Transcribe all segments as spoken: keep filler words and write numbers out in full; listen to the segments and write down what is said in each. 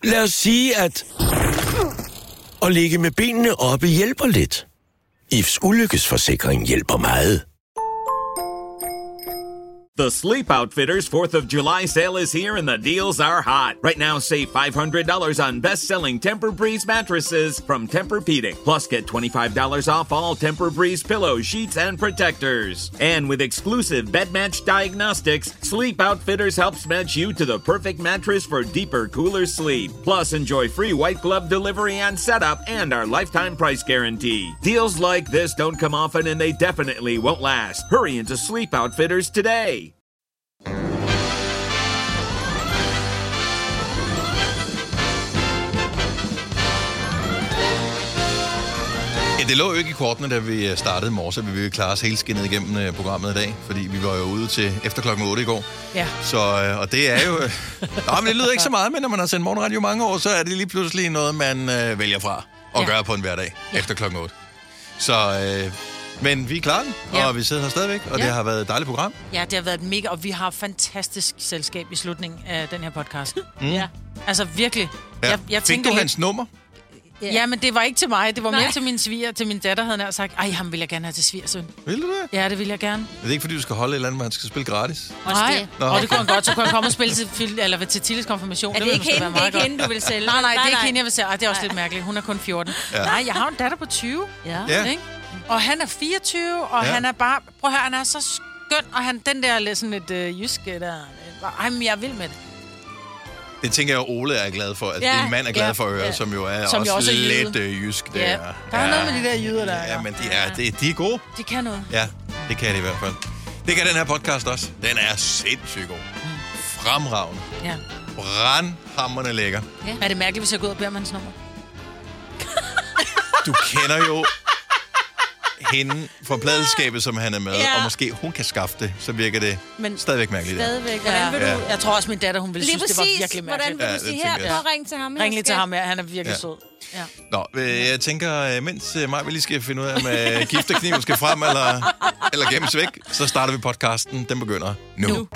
Lad os sige, at at ligge med benene oppe hjælper lidt. I F's ulykkesforsikring hjælper meget. The Sleep Outfitters fourth of July sale is here and the deals are hot. Right now, save five hundred dollars on best-selling Tempur-Breeze mattresses from Tempur-Pedic. Plus, get twenty-five dollars off all Tempur-Breeze pillows, sheets, and protectors. And with exclusive bed match diagnostics, Sleep Outfitters helps match you to the perfect mattress for deeper, cooler sleep. Plus, enjoy free white glove delivery and setup and our lifetime price guarantee. Deals like this don't come often and they definitely won't last. Hurry into Sleep Outfitters today. Ja, det lå jo ikke i kortene, da vi startede i morges, at vi ville klare os hele skinnet igennem programmet i dag, fordi vi var jo ude til efter klokken otte i går. Ja. Så, og det er jo... Nå, men det lyder ikke så meget, men når man har sendt morgenradio mange år, så er det lige pludselig noget, man øh, vælger fra og ja. gør på en hverdag ja. efter klokken otte. Så... Øh, men vi er klar, og ja. vi sidder her stadigvæk, og ja. det har været et dejligt program. Ja, det har været mega, og vi har fantastisk selskab i slutningen af den her podcast. Mm. Ja. Altså virkelig. Ja. Jeg, jeg Fik du lidt... hans nummer? Ja. ja, men det var ikke til mig. Det var mere Nej. til min sviger, til min datter, havde han sagt, ej, ham vil jeg gerne have til svigersøn. Vil du det? Ja, det vil jeg gerne. Er det ikke, fordi du skal holde et eller andet, man skal spille gratis? Nej, Nå, og det kunne han godt, så kunne han komme og spille til, eller til Tilles konfirmation. Er det, det ikke hende, det er ikke hende, du vil sælge? Nej, nej, det er ikke hende, jeg vil sælge. Ej, det er også Nej. lidt mærkeligt. Hun er kun fjorten. Ja. Nej, jeg har en datter på tyve. Ja. ja. Ikke? Og han er fireogtyve, og ja. han er bare... Prøv at høre, han er så skøn, og han, den der lidt sådan lidt øh, jyske der... Ej, men jeg vil med det. Det tænker jeg, Ole er glad for. Altså, ja, din mand er glad ja, for at høre, ja. som jo er som også, også er lidt øh, jysk. Der. Ja. Der er ja. noget med de der jyder der. Ja, men de er, de, de er gode. De kan noget. Ja, det kan de i hvert fald. Det kan den her podcast også. Den er sindssygt god. Mm. Fremragende. Ja. Brandhamrende lækker. Ja. Er det mærkeligt, hvis jeg går ud og beder hans nummer? Du kender jo hende fra pladeskabet, som han er med, ja. og måske hun kan skaffe det, så virker det men stadigvæk mærkeligt. Stadigvæk. Hvordan vil ja. du... Jeg tror også, min datter, hun ville Lige synes, præcis. det var virkelig mærkeligt. Hvordan vil du sige her? Prøv at ringe til ham. Ring lige til ham, ja. Han er virkelig ja. sød. Ja. Nå, jeg tænker, mens mig vi lige skal finde ud af, om gifterkniven skal frem eller, eller gemmes væk, så starter vi podcasten. Den begynder nu. nu.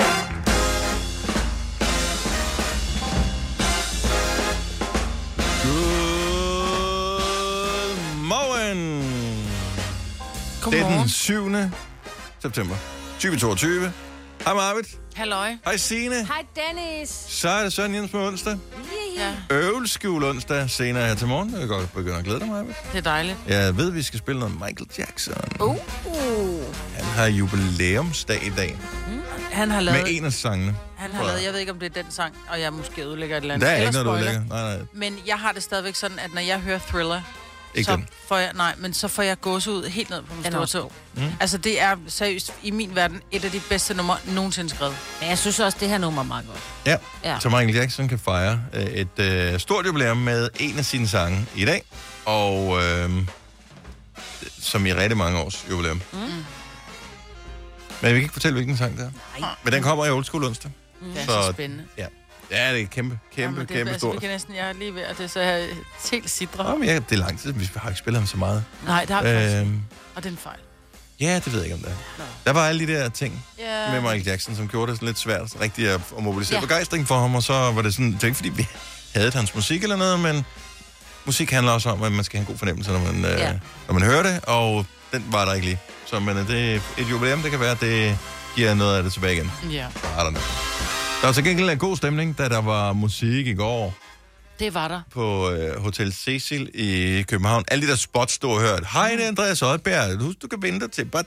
Det er den syvende september tyve toogtyve. Hej Marvitt. Halløj. Hej Signe. Hej Dennis. Så er det Søren Jens med onsdag. Ja. Øvelskjul onsdag senere her til morgen. Jeg kan godt begynde at glæde dig, Marvitt. Det er dejligt. Jeg ved, vi skal spille noget Michael Jackson. Uh. Han har jubilæumsdag i dag. Mm. Han har lavet... Med en af sangene. Han har lavet, jeg ved ikke, om det er den sang, og jeg måske ødelægger et eller andet. Der er ikke noget, du ødelægger. Nej, nej. Men jeg har det stadigvæk sådan, at når jeg hører Thriller, ikke så den. får jeg, nej, men så får jeg gåsehud helt ned på min store tog. Mm. Altså, det er seriøst, i min verden, et af de bedste numre nogensinde skrevet. Men jeg synes også, det her nummer er meget godt. Ja, ja. Så Michael Jackson kan fejre øh, et øh, stort jubilæum med en af sine sange i dag, og øh, som i rigtig mange års jubilæum. Mm. Men jeg vil ikke fortælle, hvilken sang det er. Nej. Men den kommer i Old School onsdag. Mm. Det er så, så spændende. Ja. Ja, det er kæmpe, kæmpe, ja, det kæmpe er, stort. Altså, vi kan næsten, jeg er lige ved, at det så er helt sidre. Jamen, ja, det er lang tid, vi har ikke spillet ham så meget. Nej, det har vi faktisk. Øhm, og det er en fejl. Ja, det ved jeg ikke, om det er. No. Der var alle de der ting yeah. med Michael Jackson, som gjorde det sådan lidt svært rigtig at, at mobilisere yeah. begejstring for ham, og så var det sådan, det var ikke fordi vi havde hans musik eller noget, men musik handler også om, at man skal have en god fornemmelse, når man, yeah. øh, når man hører det, og den var der ikke lige. Så men, det er et jubilæum, det kan være, det giver noget af det tilbage igen. Ja. Yeah. Der var til gengæld en god stemning, da der var musik i går. Det var der. På øh, Hotel Cecil i København. Alle de der spots, du har hørt. Hej, det er Andreas Oddbjerg. Husk, du kan vente til. Det,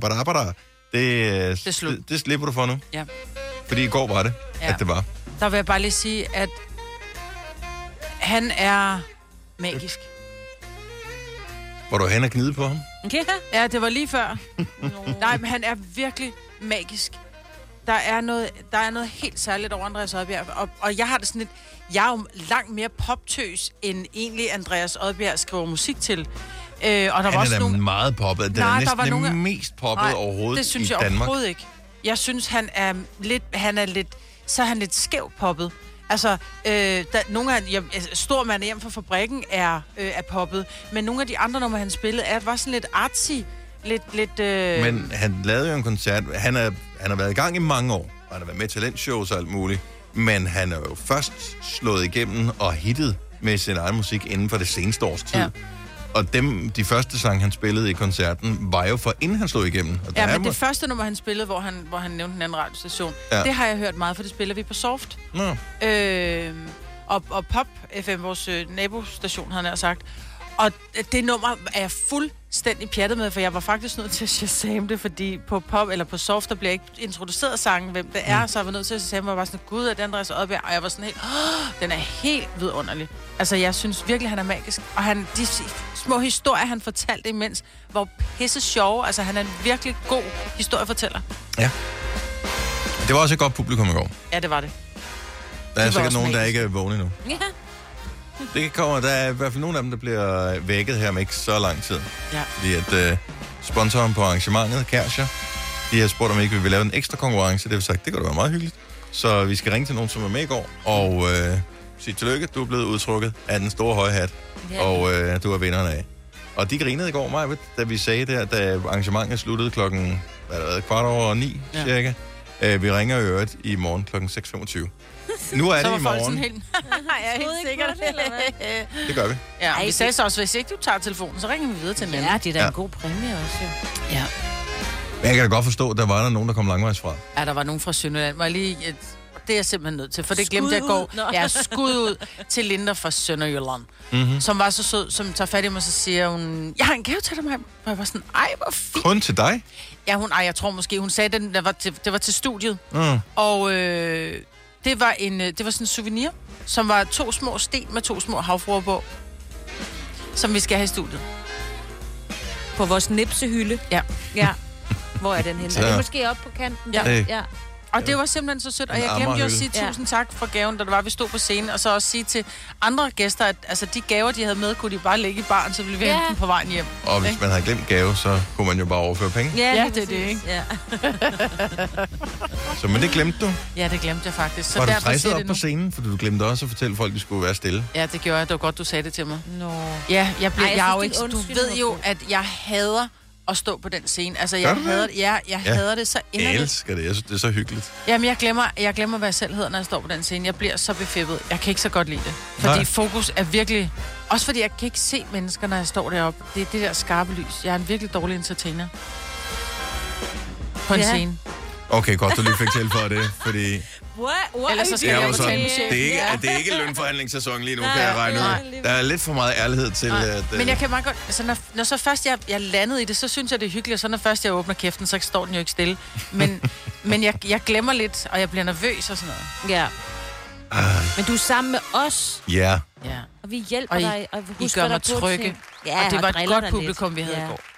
det, det, det slipper du for nu. Ja. Fordi i går var det, ja. at det var. Der vil jeg bare lige sige, at han er magisk. Var du hen og gnide på ham? Okay. Ja, det var lige før. Nej, men han er virkelig magisk. Der er noget, der er noget helt særligt over Andreas Oddbjerg, og, og jeg har det sådan lidt, jeg er jo langt mere poptøs, end egentlig Andreas Oddbjerg skriver musik til. Øh, og der han var også er da nogle... meget poppet. Det er næsten det nogle... mest poppet Nej, overhovedet det synes i jeg Danmark. overhovedet ikke. Jeg synes, han er lidt, han er lidt, så er han lidt skæv poppet. Altså, øh, der, nogle af, jeg, Stor Mand hjem fra fabrikken er, øh, er poppet, men nogle af de andre numre, han spillede, er, var sådan lidt artsy. Lidt, lidt, øh... Men han lavede jo en koncert. Han, er, han har været i gang i mange år. Han har været med talentshows og alt muligt. Men han er jo først slået igennem og hittet med sin egen musik inden for det seneste års tid. Ja. Og dem, de første sange, han spillede i koncerten, var jo for inden han slog igennem. Og ja, men må... det første nummer, han spillede, hvor han, hvor han nævnte en anden radiostation, ja. det har jeg hørt meget, for det spiller vi på Soft. Nå. Øh, og, og Pop F M, vores øh, nabostation, havde han sagt. Og det nummer er jeg fuldstændig pjattet med, for jeg var faktisk nødt til at shazame det, fordi på Pop eller på Soft, der bliver ikke introduceret sangen, hvem det er, mm. så jeg var nødt til at shazame, og jeg var sådan, gud, er det Andreas Odbjerg? Og jeg var sådan helt, den er helt vidunderlig. Altså, jeg synes virkelig, han er magisk. Og han, de små historier, han fortalte imens, var pisse sjove. Altså, han er en virkelig god historiefortæller. Ja. Det var også et godt publikum i går. Ja, det var det. Der er det sikkert nogen, magisk. der ikke er vågne nu. Ja. Det kommer, der er i hvert fald nogle af dem, der bliver vækket her om ikke så lang tid. Ja. Fordi at uh, sponsoren på arrangementet, Kærcher, de har spurgt, om ikke vi vil lave en ekstra konkurrence. Det har vi sagt, det kan da være meget hyggeligt. Så vi skal ringe til nogen, som er med i går, og uh, sige tillykke, du er blevet udtrukket af den store høje hat, ja. og uh, du er vinderen af. Og de grinede i går, Maja, da vi sagde der, da arrangementet sluttede klokken hvad der, kvart over ni, ja. cirka. Uh, vi ringer i øvrigt i morgen klokken seks femogtyve. Nu er det i morgen. Helt... jeg er helt sikker. Det gør vi. Ja, Ej, vi det... sagde så også, hvis ikke du tager telefonen, så ringer vi videre til den anden. Ja, det er da ja. en god præmie også, jo. Ja. Men jeg kan da godt forstå, at der var der nogen, der kom langvejs fra. Ja, der var nogen fra Sønderland. Må jeg lige... Et... Det er jeg simpelthen nødt til, for det Skud glemte jeg går. ud. Jeg er skud ud til Linda fra Sønderjylland, Mm-hmm. som var så sød, som tager fat i mig, så siger hun, jeg har en gave til dig, Maja. Og jeg var sådan, ej, hvor fint. Kun til dig? Ja, hun, ej, jeg tror måske, hun sagde, den, der var til, det var til studiet. Mm. Og øh, det var en, det var sådan en souvenir, som var to små sten med to små havfruer på, som vi skal have i studiet. På vores nipsehylde. Ja. Ja. Hvor er den henne? Så- Er det måske oppe på kanten? Ja. Hey. Ja. Og det var simpelthen så sødt, og En jeg glemte jo at Amagerhylde. sige tusind tak for gaven, da det var, vi stod på scenen, og så også sige til andre gæster, at altså, de gaver, de havde med, kunne de bare lægge i baren, så ville vi Ja. hente dem på vejen hjem. Og hvis Ikke? man havde glemt gave, så kunne man jo bare overføre penge. Ja, Ja, lige det er det, præcis. ikke? Ja. Så, men det glemte du. Ja, det glemte jeg faktisk. Så Var du derfor stresset siger op det på nu. scenen? For du glemte også at fortælle folk, at de skulle være stille. Ja, det gjorde jeg. Det var godt, du sagde det til mig. Nå. Ja, jeg, blev, Ej, jeg, jeg jeg er jo synes, ikke, din du undskyldning ved var jo, god. at jeg hader at stå på den scene. Altså, Gør jeg du det? hader det. Ja, jeg Ja. hader det så Jeg inderligt. elsker det. Jeg synes, det er så hyggeligt. Jamen, jeg glemmer, jeg glemmer, hvad jeg selv hedder, når jeg står på den scene. Jeg bliver så befippet. Jeg kan ikke så godt lide det. Fordi Nej. fokus er virkelig... Også fordi jeg kan ikke se mennesker, når jeg står deroppe. Det er det der skarpe lys. Jeg er en virkelig dårlig entertainer. På en Ja. scene. Okay, godt, du lige fik tilføjet det, fordi What? What? Ellers så skal det er jeg jo fortælle sådan, museet. det er ikke, Ja. det er ikke lønforhandlingssæson lige nu, Nej, kan jeg regne ud. nej. Der er lidt for meget ærlighed til, Nej, at... øh, men jeg kan meget godt... Altså, når, når så først jeg, jeg landede i det, så synes jeg, det er hyggeligt. Og så når først jeg åbner kæften, så står den jo ikke stille. Men, men jeg, jeg glemmer lidt, og jeg bliver nervøs og sådan noget. Ja. Men du er sammen med os, Ja, Ja. og vi hjælper Og I- dig. Og vi I husker gør dig mig på trygge. ting. Ja, Og det var et driller godt dig publikum, lidt. vi havde Ja. i går.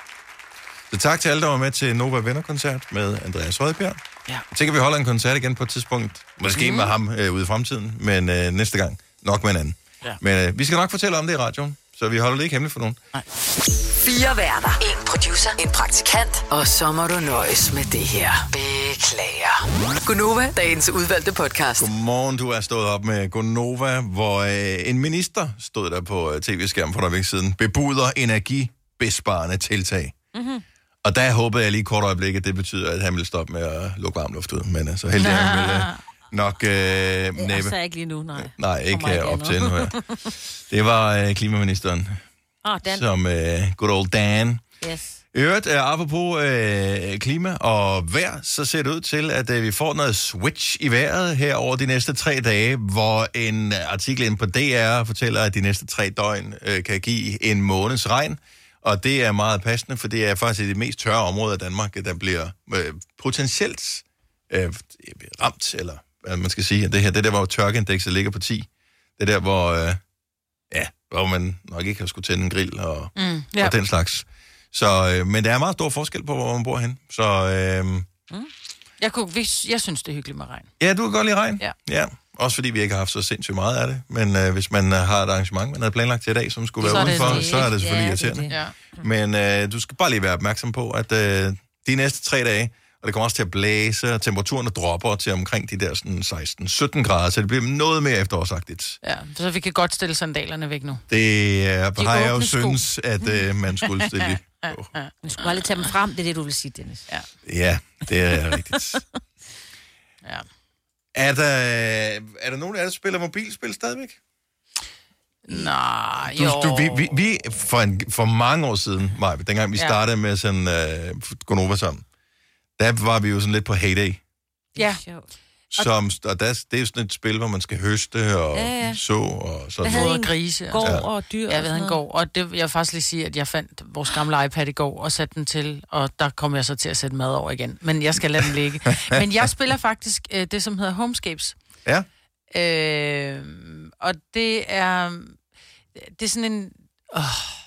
så tak til alle, der var med til Nova Venner-koncert med Andreas Rødbjerg. Ja. Jeg tænker, vi holder en koncert igen på et tidspunkt. Måske med ham øh, ude i fremtiden, men øh, næste gang nok med en anden. Ja. Men øh, vi skal nok fortælle om det i radioen, så vi holder det ikke hemmeligt for nogen. Fire værter. En producer. En praktikant. Og så må du nøjes med det her. Beklager. Gunova, dagens udvalgte podcast. Godmorgen, du er stået op med Gonova, hvor øh, en minister stod der på øh, tv-skærmen for der væk siden, bebuder energibesparende tiltag. Mm-hmm. Og der håbede jeg lige kort øjeblik, at det betyder, at han vil stoppe med at lukke varm luft ud. Men øh, så heldig er han vil øh, nok øh, Ja, næppe. så ikke lige nu, nej. Nej, ikke Kommer ikke op endnu. til endnu her. Det var øh, klimaministeren, Åh, oh, Dan. som øh, good old Dan. Yes. I øvrigt, øh, apropos øh, klima og vejr, så ser det ud til, at øh, vi får noget switch i vejret her over de næste tre dage, hvor en artikel inde på D R fortæller, at de næste tre døgn øh, kan give en måneds regn. Og det er meget passende, for det er faktisk det mest tørre område af Danmark, der bliver øh, potentielt øh, ramt, eller hvad man skal sige. At det her, det er der, hvor tørkeindekset ligger på ti. Det er der, hvor, øh, ja, hvor man nok ikke har skulle tænde en grill og, Mm, ja. og den slags. Så, øh, men der er meget stor forskel på, hvor man bor hen. Så øh, Jeg, kunne, hvis- jeg synes, det er hyggeligt med regn. ja, du kan godt lide regn. Ja. ja. Også fordi vi ikke har haft så sindssygt meget af det. Men øh, hvis man øh, har et arrangement, man havde planlagt til i dag, som skulle Så være er det udenfor, det, så er det selvfølgelig Ja, det er irriterende. det. Ja. Men øh, du skal bare lige være opmærksom på, at øh, de næste tre dage, og det kommer også til at blæse, og temperaturen dropper til omkring de der sådan seksten sytten grader, så det bliver noget mere efterårsagtigt. Ja, så vi kan godt stille sandalerne væk nu. Det øh, har jeg jo åbne sko. synes, at øh, man skulle stille på. Du skulle aldrig tage dem frem, det er det, du vil sige, Dennis. Ja. Ja, det er rigtigt. Ja. Er der, er der nogen af jer, der spiller mobilspil stadigvæk? Nej, du, jo. Du, vi, vi, vi for, en, for mange år siden, Maja, dengang vi startede ja. med sådan uh, Gonova sammen, der var vi jo sådan lidt på heyday. Ja. Som, og der, det er jo sådan et spil, hvor man skal høste og ja, ja. så og sådan noget. Og grise. Går ja. og dyr. Jeg ved, han går. Og det, jeg vil faktisk lige sige, at jeg fandt vores gamle iPad i går og satte den til, og der kom jeg så til at sætte mad over igen. Men jeg skal lade den ligge. Men jeg spiller faktisk øh, det, som hedder Homescapes. Ja. Øh, og det er... Det er sådan en... Øh,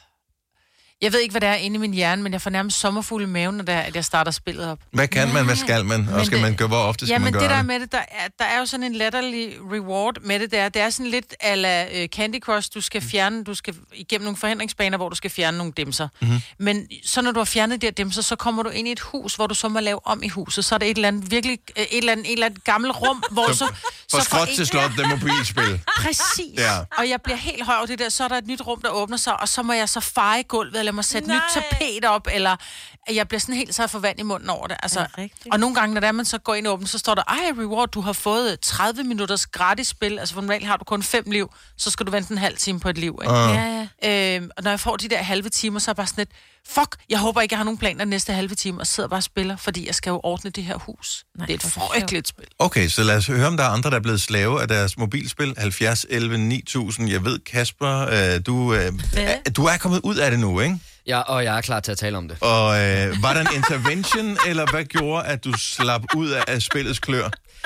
Jeg ved ikke, hvad det er inde i min hjerne, men jeg får nærmest sommerfugle i maven, når det er, at jeg starter spillet op. Hvad kan ja. man, hvad skal man, og skal det, man gøre, hvor ofte skal ja, man gøre det? Ja, men det der med det, der er, der er jo sådan en latterlig reward med det der. Det er sådan lidt a la uh, Candy Crush, du skal fjerne, du skal igennem nogle forhindringsbaner, hvor du skal fjerne nogle dimser. Mm-hmm. Men så når du har fjernet de her dimser, så kommer du ind i et hus, hvor du så må lave om i huset. Så er der et eller andet virkelig, et eller andet, et eller andet gammelt rum, hvor så... så for skråt til slot, det mobilspil. Præcis. Ja. Og jeg bliver helt høj over det der, så er der et nyt rum, der åbner sig, og så må jeg så feje gulvet, eller må sætte nyt tapet op, eller jeg bliver sådan helt så for vand i munden over det. Altså, og nogle gange, når der man så går ind og åbner, så står der, ej, reward, du har fået tredive minutters gratis spil. Altså, for normalt har du kun fem liv, så skal du vente en halv time på et liv. Ikke? Uh. Ja, ja. Øhm, og når jeg får de der halve timer, så er jeg bare sådan lidt, fuck, jeg håber ikke, jeg har nogen planer næste halve time, og sidder bare og spiller, fordi jeg skal jo ordne det her hus. Nej, det er et frygteligt spil. Okay, så lad os høre, om der er andre, der er blevet slave af deres mobilspil. halvfjerds elleve ni tusind. Jeg ved, Kasper, øh, du, øh, er, du er kommet ud af det nu, ikke? Ja, og jeg er klar til at tale om det. Og øh, var der en intervention, eller hvad gjorde, at du slap ud af, af spillets klør?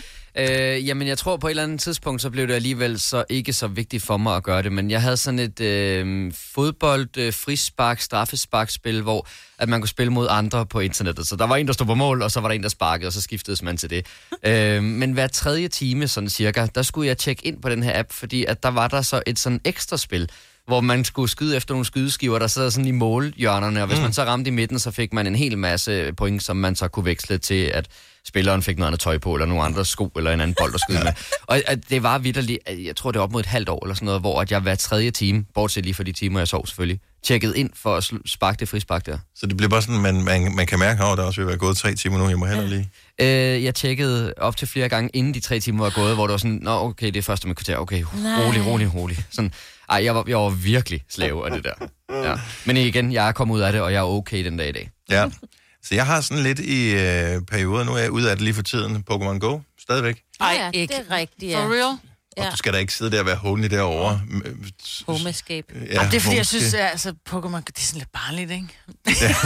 Øh, jamen, jeg tror på et eller andet tidspunkt, så blev det alligevel så ikke så vigtigt for mig at gøre det, men jeg havde sådan et øh, fodbold, øh, frispark, straffesparkspil, hvor at man kunne spille mod andre på internettet. Så der var en, der stod på mål, og så var der en, der sparkede, og så skiftedes man til det. øh, men hver tredje time, sådan cirka, der skulle jeg tjekke ind på den her app, fordi at der var der så et sådan ekstra spil, hvor man skulle skyde efter nogle skydeskiver, der sidder sådan i målhjørnerne, og hvis mm. man så ramte i midten, så fik man en hel masse point, som man så kunne veksle til, at spilleren fik noget andet tøj på, eller nogle andre sko, eller en anden bold at skyde med. Og at det var vitterligt, jeg tror det var op mod et halvt år, eller sådan noget, hvor at jeg hver tredje time, bortset lige for de timer, jeg sov selvfølgelig, tjekket ind for at sparke det frispark der. Så det bliver bare sådan, man, man, man kan mærke, at der også vil være gået tre timer nu, jeg må heller lige. Øh, jeg tjekkede op til flere gange, inden de tre timer var gået, hvor det var sådan, nå okay, det er første med kvarter, okay, rolig, rolig, rolig. Sådan, ej, jeg var, jeg var virkelig slave af det der. Ja. Men igen, jeg er kommet ud af det, og jeg er okay den dag i dag. Ja, så jeg har sådan lidt i øh, perioder, nu er jeg ude af det lige for tiden, Pokémon Go, stadigvæk. Ej, ja, ikke. Det er rigtigt, ja. For real? Og du skal da ikke sidde der og være homely derovre. Home escape. Ja, Jamen, det er fordi, jeg synes, at altså, Pokémon, det er sådan lidt barnligt, ikke? Ja.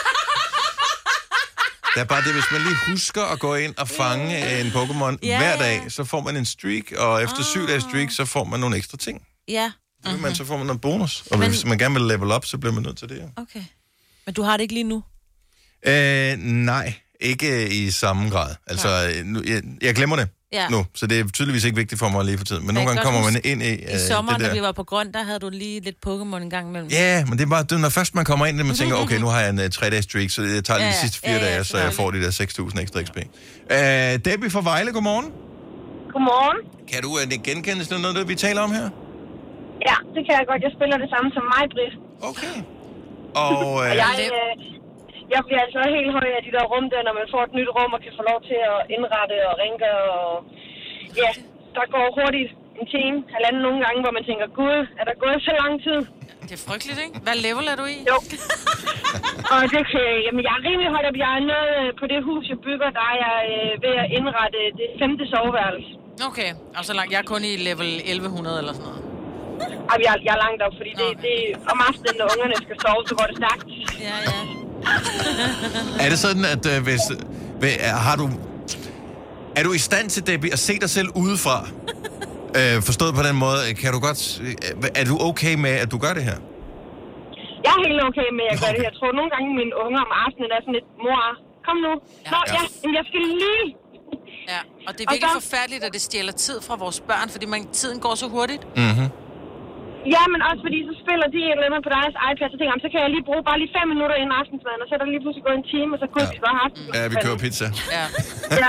Det er bare det, hvis man lige husker at gå ind og fange en Pokémon ja, hver dag, så får man en streak, og efter oh. syv dages streak, så får man nogle ekstra ting. Ja. Mm-hmm. Men så får man noget bonus. Og men... hvis man gerne vil level up, så bliver man nødt til det. Ja. Okay. Men du har det ikke lige nu? Øh, nej, ikke i samme grad. Altså, nu, jeg, jeg glemmer det ja. nu, så det er tydeligvis ikke vigtigt for mig lige for tiden. Men nogle gange kommer man ind i øh, I sommeren, det der. når vi var på grund, der havde du lige lidt Pokémon en gang imellem. Ja, men det er bare, det, når først man kommer ind, og man tænker, okay, nu har jeg en uh, tre-dages streak, så jeg tager lige ja, de sidste fire ja, ja, dage, så jeg får de der seks tusind ekstra X P. Uh, Debbie fra Vejle, godmorgen. Godmorgen. Kan du uh, genkende sådan noget, vi taler om her? Ja, det kan jeg godt. Jeg spiller det samme som mig, Britt. Okay. Og, uh... og jeg, øh, jeg bliver altså helt høj af de der rum der, når man får et nyt rum og kan få lov til at indrette og rengøre. Og ja, der går hurtigt en time, halvanden nogle gange, hvor man tænker, gud, er der gået så lang tid? Det er frygteligt, ikke? Hvad level er du i? Jo. Og det kan, jamen, jeg er rimelig højt op. Jeg er nede på det hus, jeg bygger, der er jeg øh, ved at indrette det femte soveværelse. Okay, og så langt. Jeg er kun i level elleve hundrede eller sådan noget. Og jeg, jeg er langt op, fordi det, okay. det om aftenen, når ungerne skal sove, så går det stærkt. Ja, ja. Er det sådan, at øh, hvis... Øh, har du... Er du i stand til, Debbie, at se dig selv udefra? øh, forstået på den måde, kan du godt... Øh, er du okay med, at du gør det her? Jeg er helt okay med, at jeg gør okay. det her. Jeg tror, nogle gange mine unger om aftenen er sådan lidt, mor, kom nu. Nå, ja, ja men jeg skal lige... Ja, og det er virkelig og så... forfærdeligt, at det stjæler tid fra vores børn, fordi man, tiden går så hurtigt. Mhm. Ja, men også fordi så spiller de et eller andet på deres iPad, så tænker jeg, så kan jeg lige bruge bare lige fem minutter inden aftensmaden, og så er der lige pludselig gået en time, og så kunne ja. vi bare have aftensmaden. Ja, vi køber pizza. Ja. ja.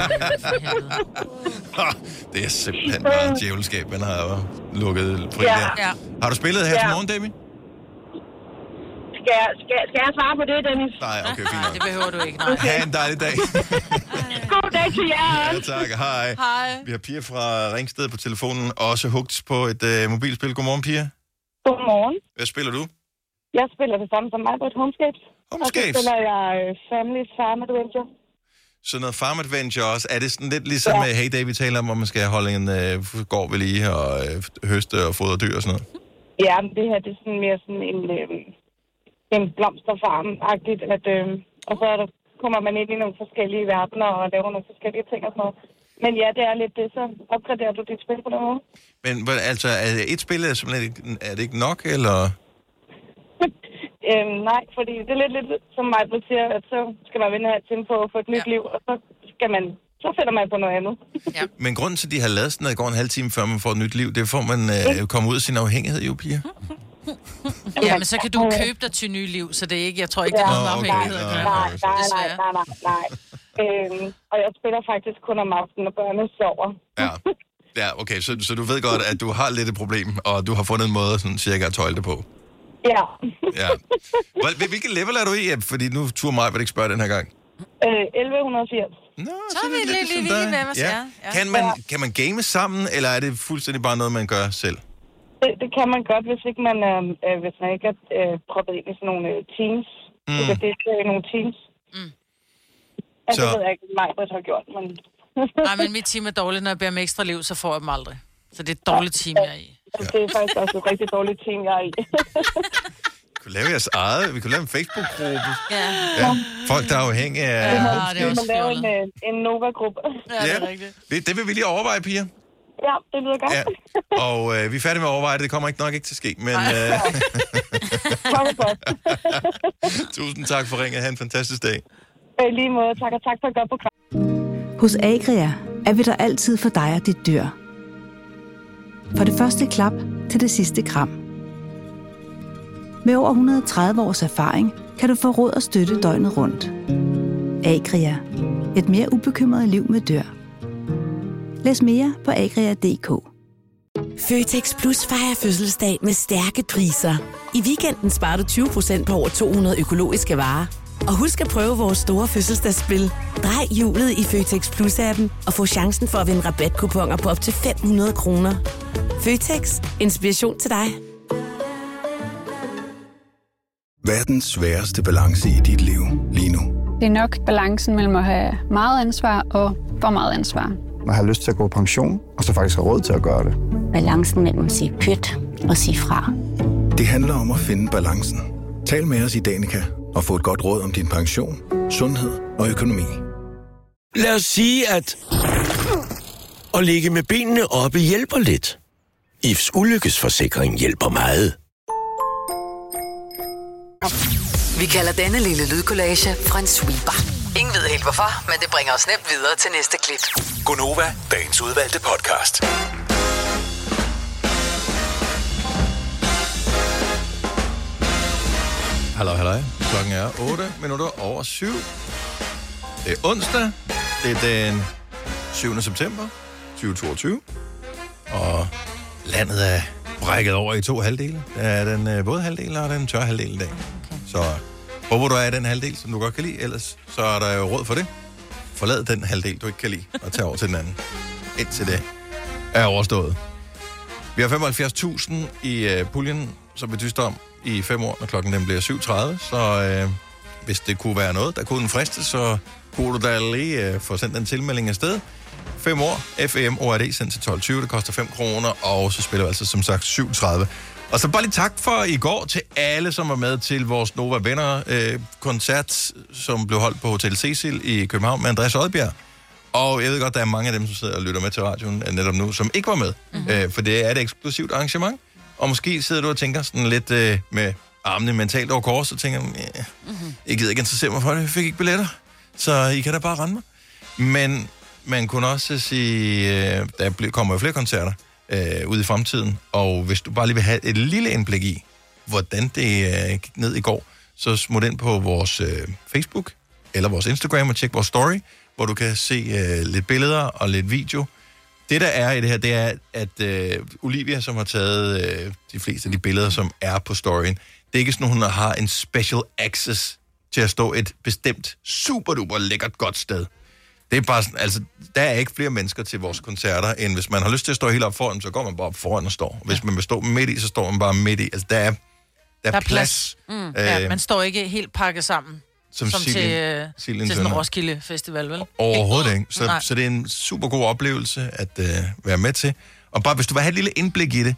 Det er simpelthen bare djævelskab, man har lukket fri ja. der. Ja. Har du spillet her ja. til morgen, Debbie? Skal jeg, skal, skal jeg svare på det, Dennis? Nej, okay, fint. Nej, det behøver du ikke. Nej. Ha' en dejlig dag. God dag til jer Ja, også. tak. Hej. Hej. Vi har Pia fra Ringsted på telefonen, også hugt på et øh, mobilspil. Godmorgen, Pia. Godmorgen. Hvad spiller du? Jeg spiller det samme som mig på et Homescapes. Homescapes? Og så spiller jeg uh, Family Farm Adventure. Så noget Farm Adventure også. Er det sådan lidt ligesom ja. Hey Day, vi taler om, hvor man skal holde en øh, gård ved lige og øh, høste og fodre dyr og sådan noget? Ja, men det her det er sådan mere sådan en, øh, en blomsterfarm-agtigt. At, øh, og så er der, kommer man ind i nogle forskellige verdener og laver nogle forskellige ting og sådan noget. Men ja, det er lidt det, så opgraderer du dit spil på den måde. Men altså, er et spil simpelthen ikke, er det ikke nok, eller? øhm, nej, fordi det er lidt, lidt som mig siger, at så skal man vinde her til på at få et nyt ja. liv, og så skal man, så finder man på noget andet. Ja. Men grunden til, at de har lavet sådan noget, går en halv time, før man får et nyt liv, det er, for man øh, kommer ud af sin afhængighed, jo, Pia. Ja, men så kan du købe dig til nye liv, så det er ikke, jeg tror ikke, det er noget okay. afhængighed. Nej, nej, nej, nej, nej, nej, nej. øhm, og jeg spiller faktisk kun om aftenen, når børnene sover. Ja. Ja, okay, så, så du ved godt, at du har lidt et problem, og du har fundet en måde sådan cirka at tøjle det på. Ja. Ja. Hvilket level er du i? Fordi nu turde mig, vil ikke spørge den her gang. Øh, elleve firs. Nå, så er vi lidt lige lige med os, ja. ja. Kan man, kan man game sammen, eller er det fuldstændig bare noget, man gør selv? Det, det kan man godt, hvis ikke man, øh, hvis man ikke er øh, proppet ind i sådan nogle øh, teams. Mm. Det kan det i nogle teams. Mm. Altså, så... det ved jeg ikke, mig, hvad jeg har gjort, men... Nej, men mit team er dårligt. Når jeg beder om ekstra liv, så får jeg dem aldrig. Så det er et dårligt team, jeg er i. Ja. Det er faktisk også et rigtig dårligt team, jeg er i. Vi kunne lave jeres eget. Vi kunne lave en Facebook-gruppe. Ja. Ja. Folk, der er afhængige af... Ja, det er også lave en, en Nova-gruppe. Ja, det er rigtigt. Det, det vil vi lige overveje, Pia. Ja, det lyder godt. Ja. Og øh, vi er færdige med at overveje det. Det kommer ikke nok ikke til at ske, men... Øh... Tusind tak for ringet. Ha' en fantastisk dag. Øh, lige måde. Tak, og tak for et godt program. Hos Agria er vi der altid for dig og dit dyr. Fra det første klap til det sidste kram. Med over et hundrede og tredive års erfaring kan du få råd og støtte døgnet rundt. Agria. Et mere ubekymret liv med dyr. Læs mere på agria punktum d k. Føtex Plus fejrer fødselsdag med stærke priser. I weekenden sparer du tyve procent på over to hundrede økologiske varer. Og husk at prøve vores store fødselsdagsspil. Drej hjulet i Føtex Plus-appen og få chancen for at vinde rabatkuponer på op til fem hundrede kroner. Føtex. Inspiration til dig. Hvad er den sværeste balance i dit liv lige nu? Det er nok balancen mellem at have meget ansvar og for meget ansvar. Man har lyst til at gå på pension, og så faktisk har råd til at gøre det. Balancen mellem at sige pyt og sige fra. Det handler om at finde balancen. Tal med os i Danica og få et godt råd om din pension, sundhed og økonomi. Lad os sige, at at ligge med benene oppe hjælper lidt. I F S ulykkesforsikring hjælper meget. Vi kalder denne lille lydkollage en sweeper. Ingen ved helt hvorfor, men det bringer os nemt videre til næste klip. Gonova, dagens udvalgte podcast. Hallo, hallo. Klokken er otte minutter over syv. Det er onsdag. Det er den syvende september tyve toogtyve. Og landet er brækket over i to halvdele. Der er den øh, våde halvdel og den tørre halvdel i dag. Okay. Så håber du er i den halvdel, som du godt kan lide. Ellers så er der jo råd for det. Forlad den halvdel, du ikke kan lide, og tag over til den anden. Indtil det er overstået. Vi har femoghalvfjerds tusind i øh, puljen, som vi dyster om i fem år, når klokken den bliver syv tredive. Så øh, hvis det kunne være noget, der kunne den friste, så kunne du da lige øh, få sendt en tilmelding afsted. Fem år, F M O R D, sendt til tolv tyve, det koster fem kroner, og så spiller vi altså som sagt syv tredive. Og så bare lige tak for i går til alle, som var med til vores Nova Venner-koncert, øh, som blev holdt på Hotel Cecil i København med Andreas Odbjerg. Og jeg ved godt, der er mange af dem, som sidder og lytter med til radioen netop nu, som ikke var med. Mm-hmm. Øh, for det er et eksklusivt arrangement. Og måske sidder du og tænker sådan lidt øh, med armene mentalt over kors, og tænker, eh, mm-hmm. jeg gider ikke interessere mig for det, jeg fik ikke billetter, så I kan da bare rende mig. Men man kunne også sige, øh, der kommer jo flere koncerter øh, ude i fremtiden, og hvis du bare lige vil have et lille indblik i, hvordan det øh, gik ned i går, så smut ind på vores øh, Facebook eller vores Instagram og tjek vores story, hvor du kan se øh, lidt billeder og lidt video. Det, der er i det her, det er, at øh, Olivia, som har taget øh, de fleste af de billeder, som er på storyen, Det er ikke sådan, hun har en special access til at stå et bestemt super duper lækkert godt sted. Det er bare sådan, altså, der er ikke flere mennesker til vores koncerter, end hvis man har lyst til at stå helt op foran, så går man bare op foran og står. Hvis ja. man vil stå midt i, så står man bare midt i. Altså, der er, der er, der er plads. plads. Mm. Øh, ja, man står ikke helt pakket sammen, som, som Silien, til, øh, Silien til sådan en Roskilde Festival, vel? Overhovedet ikke. Så, så det er en super god oplevelse at øh, være med til. Og bare hvis du vil have et lille indblik i det,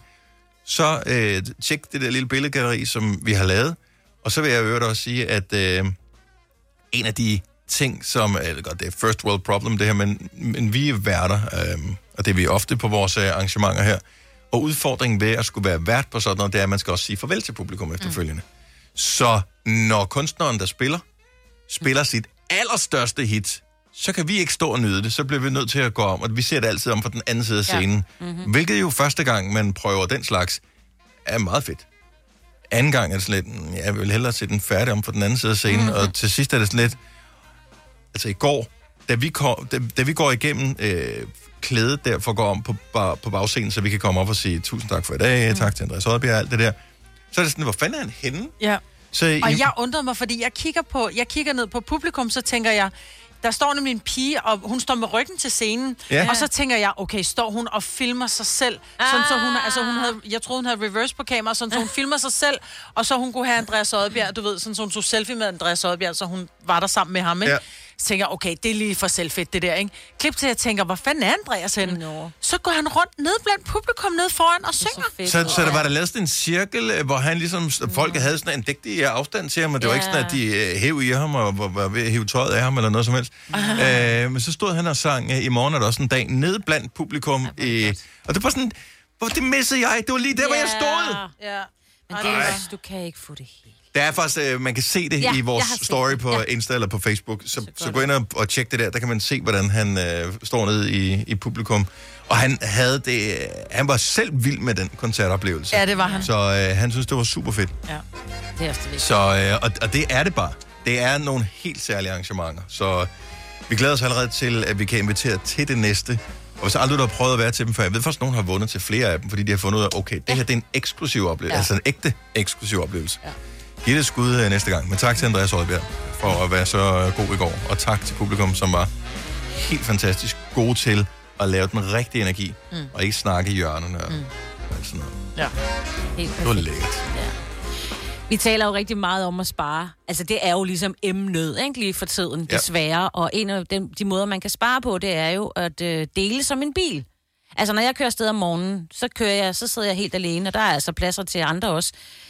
så øh, tjek det der lille billedgalleri, som vi har lavet. Og så vil jeg øvrigt også sige, at øh, en af de ting, som, eller godt, det er first world problem det her, men, men vi er værter, øh, og det er vi ofte på vores øh, arrangementer her. Og udfordringen ved at skulle være vært på sådan noget, det er, at man skal også sige farvel til publikum efterfølgende. Mm. Så når kunstneren, der spiller, spiller mm. sit allerstørste hit, så kan vi ikke stå og nyde det. Så bliver vi nødt til at gå om, og vi ser det altid om fra den anden side af scenen. Ja. Mm-hmm. Hvilket jo første gang, man prøver den slags, er meget fedt. Anden gang er det sådan lidt, ja, jeg vil hellere se den færdig om fra den anden side af scenen, mm-hmm. og til sidst er det sådan lidt, altså i går, da vi, kom, da, da vi går igennem øh, klædet der for at gå om på, bar, på bagscenen, så vi kan komme op og sige tusind tak for i dag, mm. tak til Andreas Oddbjerg og alt det der, så er det sådan, hvor fanden er han henne? Ja. Så, og jeg undrede mig, fordi jeg kigger, på, jeg kigger ned på publikum, så tænker jeg, der står nemlig en pige, og hun står med ryggen til scenen, ja. Og så tænker jeg, okay, står hun og filmer sig selv, ah. sådan, så hun, altså hun havde, jeg troede, hun havde reverse på kamera, sådan, så hun filmer sig selv, og så hun kunne have Andreas Oddbjerg, du ved, sådan, så hun tog selfie med Andreas Oddbjerg, så hun var der sammen med ham, ikke? Ja. Så tænker jeg, okay, det er lige for selvfedt, det der, ikke? Klip til, at jeg tænker, hvor fanden er Andreas henne? No. Så går han rundt ned blandt publikum, ned foran og synger. Så, fedt, så, så der var der lavet sådan en cirkel, hvor han ligesom, folk havde sådan en dægtig afstand til ham, og det var yeah. ikke sådan, at de hæv i ham, og var ved at hæve tøjet af ham, eller noget som helst. Uh, men så stod han og sang, uh, i morgen er der også en dag, ned blandt publikum. Ja, i, og det var sådan, hvor det missede jeg, det var lige der, yeah. hvor jeg stod. Ja, men det er, du kan ikke få det helt. Der er faktisk, øh, man kan se det ja, i vores story på ja. Insta eller på Facebook, så, så, så gå ind og, og tjek det der, der kan man se, hvordan han øh, står nede i, i publikum. Og han havde det, han var selv vild med den koncertoplevelse. Ja, det var han. Så øh, han synes, det var super fedt. Ja, det er også det. Så, øh, og, og det er det bare. Det er nogle helt særlige arrangementer. Så vi glæder os allerede til, at vi kan invitere til det næste. Og hvis aldrig du har prøvet at være til dem før, jeg ved faktisk, at nogen har vundet til flere af dem, fordi de har fundet ud af, okay, det ja. her det er en eksklusiv oplevelse, ja. altså en ægte eksklusiv oplevelse. Ja. Giv det et skud næste gang. Men tak til Andreas Oddbjerg for at være så god i går. Og tak til publikum, som var helt fantastisk gode til at lave den rigtige energi. Mm. Og ikke snakke i hjørnerne og, mm. og sådan noget. Ja. Helt det var lækkert. Ja. Vi taler jo rigtig meget om at spare. Altså, det er jo ligesom emnet, ikke? Lige for tiden, desværre. Ja. Og en af de, de måder, man kan spare på, det er jo at øh, dele som en bil. Altså, når jeg kører afsted om morgenen, så kører jeg, så sidder jeg helt alene, og der er altså pladser til andre også.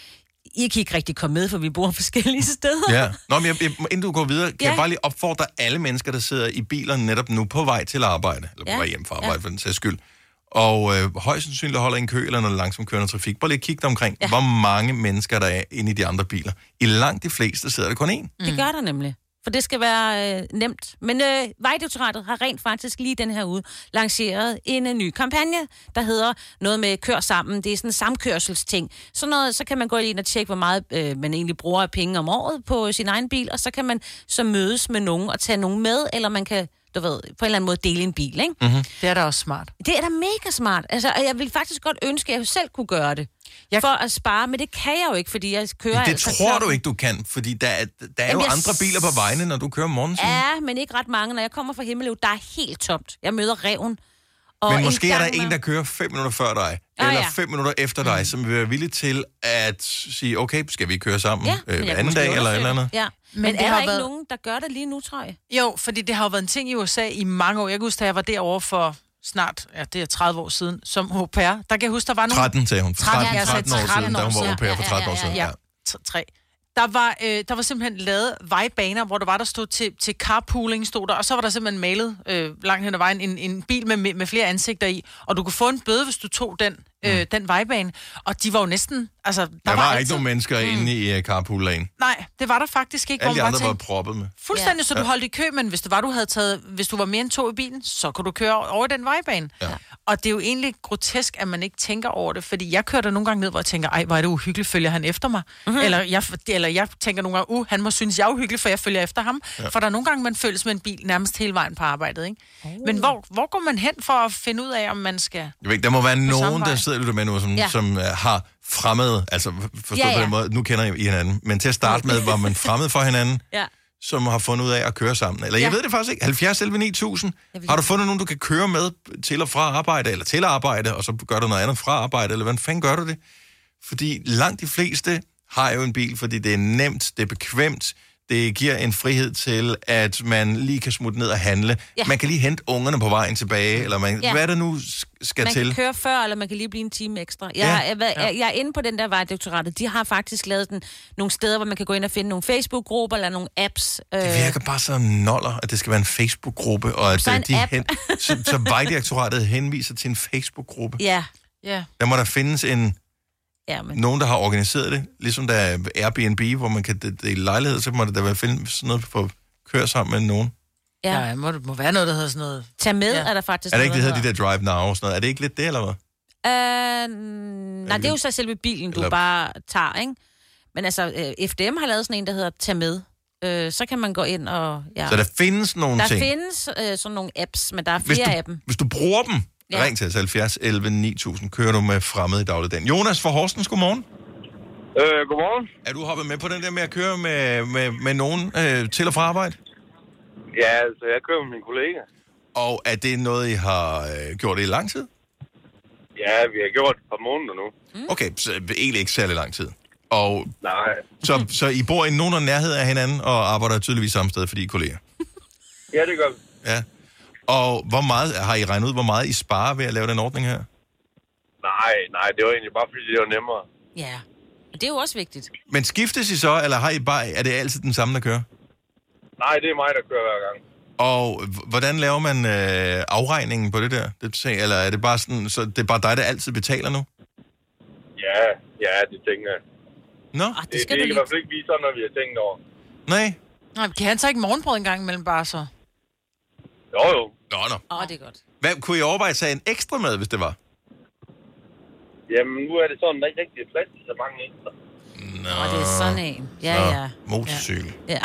I kan ikke rigtig komme med, for vi bor forskellige steder. Ja. Nå, men jeg, jeg, inden du går videre, kan ja. jeg bare lige opfordre alle mennesker, der sidder i bilerne netop nu på vej til arbejde, eller på ja. vej hjem fra arbejde, ja. for den sags skyld, og øh, højst sandsynligt holder en kø eller noget langsomt kørende trafik. Bare lige kig dig omkring, ja. hvor mange mennesker der er inde i de andre biler. I langt de fleste sidder der kun én. Mm. Det gør der nemlig. For det skal være øh, nemt. Men øh, Vejdirektoratet har rent faktisk lige den her uge lanceret en, en ny kampagne, der hedder noget med kør sammen. Det er sådan en samkørselsting. Så, noget, så kan man gå ind og tjekke, hvor meget øh, man egentlig bruger af penge om året på sin egen bil, og så kan man så mødes med nogen og tage nogen med, eller man kan, du ved, på en eller anden måde dele en bil, ikke? Mm-hmm. Det er da også smart. Det er da mega smart. Altså, og jeg vil faktisk godt ønske, at jeg selv kunne gøre det. Jeg... For at spare, men det kan jeg jo ikke, fordi jeg kører... Det altså tror klokken... du ikke, du kan, fordi der er, der er Jamen, jo andre s... biler på vejene, når du kører morgensiden. Ja, men ikke ret mange. Når jeg kommer fra Himmelev, der er helt tomt. Jeg møder Reven. Og men måske er der en, der kører fem minutter før dig, ah, eller ja. fem minutter efter dig, mm. som vil være villig til at sige, okay, skal vi køre sammen ja, øh, anden dag, eller et eller andet? Ja. Men, men er der ikke været... nogen, der gør det lige nu, tror jeg? Jo, fordi det har jo været en ting i U S A i mange år. Jeg kan huske, da jeg var derovre for... snart, ja, det er tredive år siden, som au pair. Der kan jeg huske, der var nogle... tretten, sagde hun. tretten, tretten, tretten år siden, da hun var au pair for tretten år siden. Ja, tre. Der var, øh, der var simpelthen lavet vejbaner, hvor der var, der stod til, til carpooling, stod der, og så var der simpelthen malet øh, langt hen ad vejen en, en bil med, med flere ansigter i, og du kunne få en bøde, hvis du tog den, øh, mm. den vejbane, og de var jo næsten... Altså, der, der var, var ikke altid... nogen mennesker mm. inde i uh, carpool-lane. Nej, det var der faktisk ikke. Alle de andre var proppet med. Fuldstændig, ja. Så du holdt i kø, men hvis det var, du havde taget, hvis du var mere end to i bilen, så kunne du køre over den vejbane. Ja. Og det er jo egentlig grotesk, at man ikke tænker over det, fordi jeg kører der nogle gange ned, hvor jeg tænker, ej, hvor er det uhyggeligt, følger han efter mig? Mm-hmm. Eller, jeg, eller jeg tænker nogle gange, uh, han må synes, jeg er uhyggelig, for jeg følger efter ham. Ja. For der er nogle gange, man føles med en bil nærmest hele vejen på arbejdet, ikke? Oh. Men hvor, hvor går man hen for at finde ud af, om man skal... Jeg ved, der må være nogen, der sidder sidder du der med nu, som, Ja. som uh, har fremmed, altså forstået Ja, ja, ja. på den måde, nu kender I hinanden, men til at starte med, var man fremmed for hinanden, Ja. som har fundet ud af at køre sammen. Eller jeg Ja. ved det faktisk ikke. halvfjerds elleve ni tusind. vil- Har du fundet nogen, du kan køre med til og fra arbejde, eller til arbejde, og så gør du noget andet fra arbejde, eller hvordan fanden gør du det? Fordi langt de fleste har jo en bil, fordi det er nemt, det er bekvemt, det giver en frihed til, at man lige kan smutte ned og handle. Ja. Man kan lige hente ungerne på vejen tilbage, eller man, Ja. hvad der nu sk- skal Man til. kan køre før, eller man kan lige blive en time ekstra. Jeg, Ja. ja. jeg, jeg, jeg er inde på den der Vejdirektoratet. De har faktisk lavet den, nogle steder, hvor man kan gå ind og finde nogle Facebook-grupper eller nogle apps. Det virker bare så noller, at det skal være en Facebook-gruppe, og at Så en de app. hen, så, så Vejdirektoratet henviser til en Facebook-gruppe. Ja. Ja. Der må der findes en Ja, men... nogen, der har organiseret det, ligesom der er Airbnb, hvor man kan dele lejlighed, så må det da være finde sådan noget for at køre sammen med nogen. Ja, ja må, må være noget, der hedder sådan noget... Tag med, Ja. er der faktisk Er det ikke, det noget, hedder de der Drive Now og sådan noget? Er det ikke lidt det, eller hvad? Uh, nej, det er jo så selve bilen, du Eller- bare tager, ikke? Men altså, uh, F D M har lavet sådan en, der hedder Tag med. Uh, så kan man gå ind og... Ja. Så der findes nogle der ting. findes uh, sådan nogle apps, men der er Hvis flere du, af dem. hvis du bruger dem, Ja. ring til os halvfjerds elleve ni tusind. Kører du med fremmede i dagligdagen. Jonas fra Horsens, godmorgen. Øh, godmorgen. Er du hoppet med på den der med at køre med, med, med nogen øh, til og fra arbejde? Ja, altså, jeg kører med min kollega. Og er det noget, I har øh, gjort i lang tid? Ja, vi har gjort et par måneder nu. Mm. Okay, så egentlig ikke særlig lang tid. Og Nej. så, så I bor i nogenlunde nærhed af hinanden og arbejder tydeligvis samme sted, fordi I er kolleger? Ja, det gør vi. Ja. Og hvor meget, har I regnet ud, hvor meget I sparer ved at lave den ordning her? Nej, nej, det var egentlig bare, fordi det var nemmere. Ja, og det er jo også vigtigt. Men skiftes I så, eller har I bare, er det altid den samme, der kører? Nej, det er mig, der kører hver gang. Og h- hvordan laver man øh, afregningen på det der? Det, eller er det bare sådan, så det er bare dig, der altid betaler nu? Ja, ja, det tænker jeg. Nå? Ah, det, det, det er i hvert fald ikke lige sådan, når vi har tænkt over. Nej. Nej, kan han så ikke morgenbrød en gang imellem bare så? Jo, jo. Nå, nå. Åh, oh, det er godt. Hvad, kunne I overveje at tage en ekstra med, hvis det var? Jamen, nu er det sådan, der ikke rigtig er plads til så mange ekstra. Nå. Og det er sådan en. Ja, Nå, ja. motorcykel. Ja.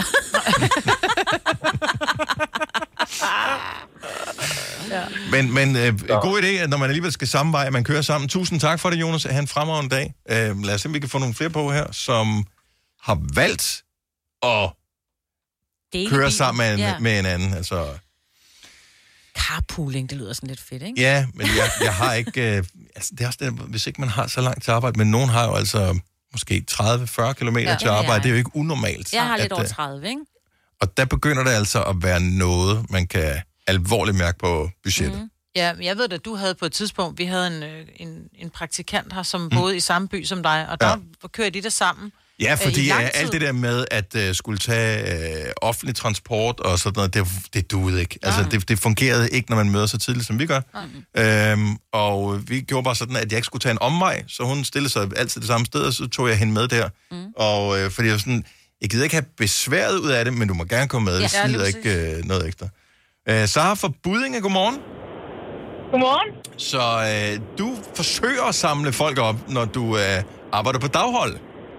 ja. Men, men øh, god idé, at når man alligevel skal samme vej, at man kører sammen. Tusind tak for det, Jonas. Ha' en fremragende dag. Øh, lad os se, om vi kan få nogle flere på her, som har valgt at Dele køre bilen. sammen med en, Ja. med en anden. Altså, Carpooling, det lyder sådan lidt fedt, ikke? ja, men jeg, jeg har ikke... Øh, altså, det er også det, hvis ikke man har så langt til arbejde, men nogen har jo altså måske tredive til fyrre kilometer Ja. til Ja, ja, arbejde. ja. Det er jo ikke unormalt. Jeg har lidt at, over øh, tredive, ikke? Og der begynder det altså at være noget, man kan alvorligt mærke på budgettet. Mm. Ja, men jeg ved at du havde på et tidspunkt, vi havde en, øh, en, en praktikant her, som boede i samme by som dig, og der ja. kørte de der sammen. Ja, øh, i fordi lang øh, alt det der med at uh, skulle tage uh, offentlig transport og sådan noget, det, det duede ikke. Altså, det, det fungerede ikke, når man møder så tidligt, som vi gør. Øhm, og vi gjorde bare sådan, at jeg ikke skulle tage en omvej, så hun stillede sig altid det samme sted, og så tog jeg hende med der. Mm. Og øh, fordi jeg var sådan, jeg gider ikke have besværet ud af det, men du må gerne komme med, Ja, jeg ja, gider lige ikke øh, noget ekstra. Øh, Sara fra Buddinge, godmorgen. Godmorgen. Så øh, du forsøger at samle folk op, når du øh, arbejder på daghold.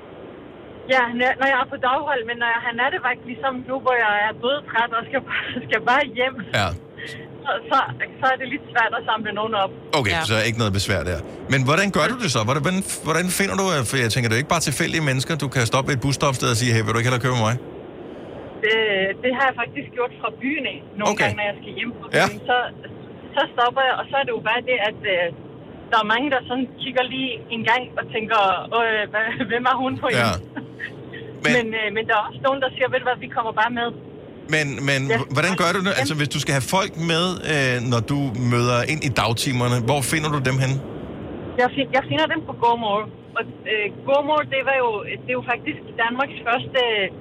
Ja, når- når jeg er på daghold, men når jeg har nattevagt, ligesom nu, hvor jeg er dødtræt og skal, bare- skal bare hjem, Ja. så, så, så er det lidt svært at samle nogen op. Okay, ja. Så er ikke noget besvær der. Men hvordan gør du det så? Hvordan, hvordan finder du... For jeg tænker, det er jo ikke bare tilfældige mennesker. Du kan stoppe ved et busstopsted og sige, hey, vil du ikke hellere køre med mig? Det, det har jeg faktisk gjort fra byen af. Nogle Okay. gange, når jeg skal hjem fra Ja. byen, så, så stopper jeg, og så er det jo bare det, at øh, der er mange, der sådan kigger lige en gang og tænker, øh, hvad, hvem er hun på Ja. en? Men, men, øh, men der er også nogen, der siger, ved du hvad, vi kommer bare med. Men, men Ja. hvordan gør du det? Altså, hvis du skal have folk med, øh, når du møder ind i dagtimerne, hvor finder du dem hen? Jeg, find, jeg finder dem på GoMore. Og øh, GoMore, det var jo, det er jo faktisk Danmarks første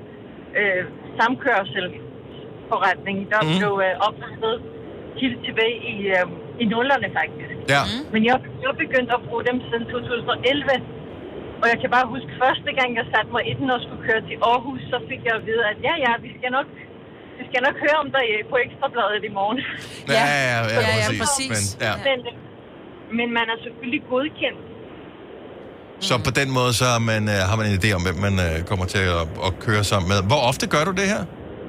øh, samkørselsforretning, der mm. blev øh, oprettet helt tilbage i, øh, i nullerne faktisk. Ja. Mm. Men jeg, jeg begyndte at bruge dem siden to tusind og elleve. Og jeg kan bare huske, første gang jeg satte mig i den og skulle køre til Aarhus, så fik jeg at vide, at ja, ja, vi skal nok, vi skal nok høre om dig på Ekstrabladet i morgen. Ja, ja, ja, ja, ja, præcis. præcis. Men, ja. Men, men man er selvfølgelig godkendt. Så på den måde, så er man, øh, har man en idé om, hvem man øh, kommer til at, at køre sammen med. Hvor ofte gør du det her?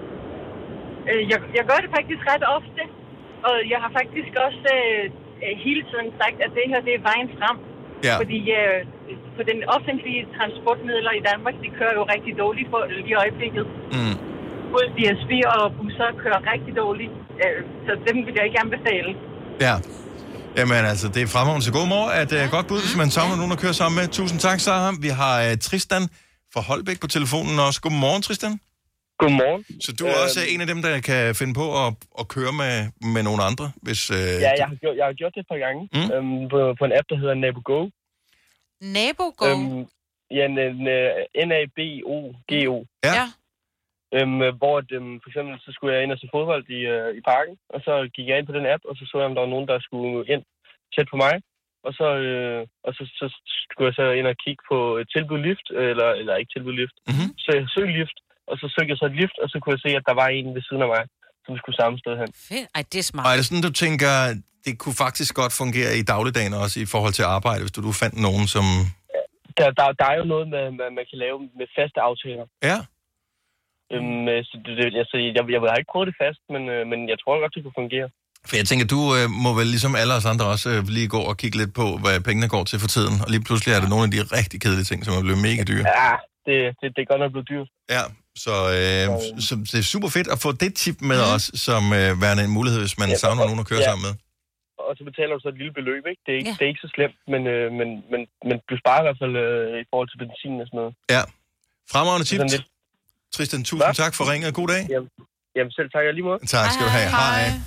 Øh, Jeg, jeg gør det faktisk ret ofte, og jeg har faktisk også øh, hele tiden sagt, at det her det er vejen frem. Ja. Fordi øh, for den offentlige transportmidler i Danmark, de kører jo rigtig dårligt for lige i øjeblikket. Mm. Både D S B og busser kører rigtig dårligt, øh, så dem vil jeg ikke anbefale. Ja. Jamen altså, det er fremragende til god mor, at uh, godt bud, hvis man savner nogen at køre sammen med. Tusind tak, Sarah. Vi har uh, Tristan fra Holbæk på telefonen også. Godmorgen, Tristan. Godmorgen. Så du er også en af dem, der kan finde på at, at køre med, med nogle andre? Hvis, uh, ja, jeg har, gjort, jeg har gjort det et par gange mm. øhm, på, på en app, der hedder NaboGo. NaboGo? Øhm, ja, N A B O G O. Ja. ja. Øhm, hvor øhm, for eksempel, så skulle jeg ind og se fodbold i, øh, i parken, og så gik jeg ind på den app, og så så jeg, om der var nogen, der skulle ind tæt på mig. Og så, øh, og så, så skulle jeg så ind og kigge på et tilbud lift, eller, eller ikke tilbud lift. Mm-hmm. Så jeg søgte lift, og så søgte jeg så et lift, og så kunne jeg se, at der var en ved siden af mig, som skulle samme sted hen. Fedt. Ej, det er smart. Og er det sådan, du tænker, det kunne faktisk godt fungere i dagligdagen også i forhold til arbejde, hvis du, du fandt nogen, som... Der, der, der er jo noget, med, med, man kan lave med faste aftaler. Ja. Øhm, så det, det, altså, jeg, jeg har ikke prøvet det fast, men, øh, men jeg tror godt, det kunne fungere. For jeg tænker, du øh, må vel ligesom alle os andre også øh, lige gå og kigge lidt på, hvad pengene går til for tiden. Og lige pludselig er det nogle af de rigtig kedelige ting, som er blevet mega dyre. Ja, det, det, det er godt nok blevet dyrt. Ja, så, øh, så det er super fedt at få det tip med mm. os, som øh, værende en mulighed, hvis man ja, savner og, nogen at køre ja. sammen med. Og så betaler du så et lille beløb, ikke? Det er ikke, ja. det er ikke så slemt, men, øh, men, men, men du sparer i hvert fald øh, i forhold til benzin og sådan noget. Ja, fremragende tip. Tristan, tusind Hva? tak for ringet, og god dag. Jamen, jamen selv tak, jeg lige måde. Tak skal du have. Hej. Hej.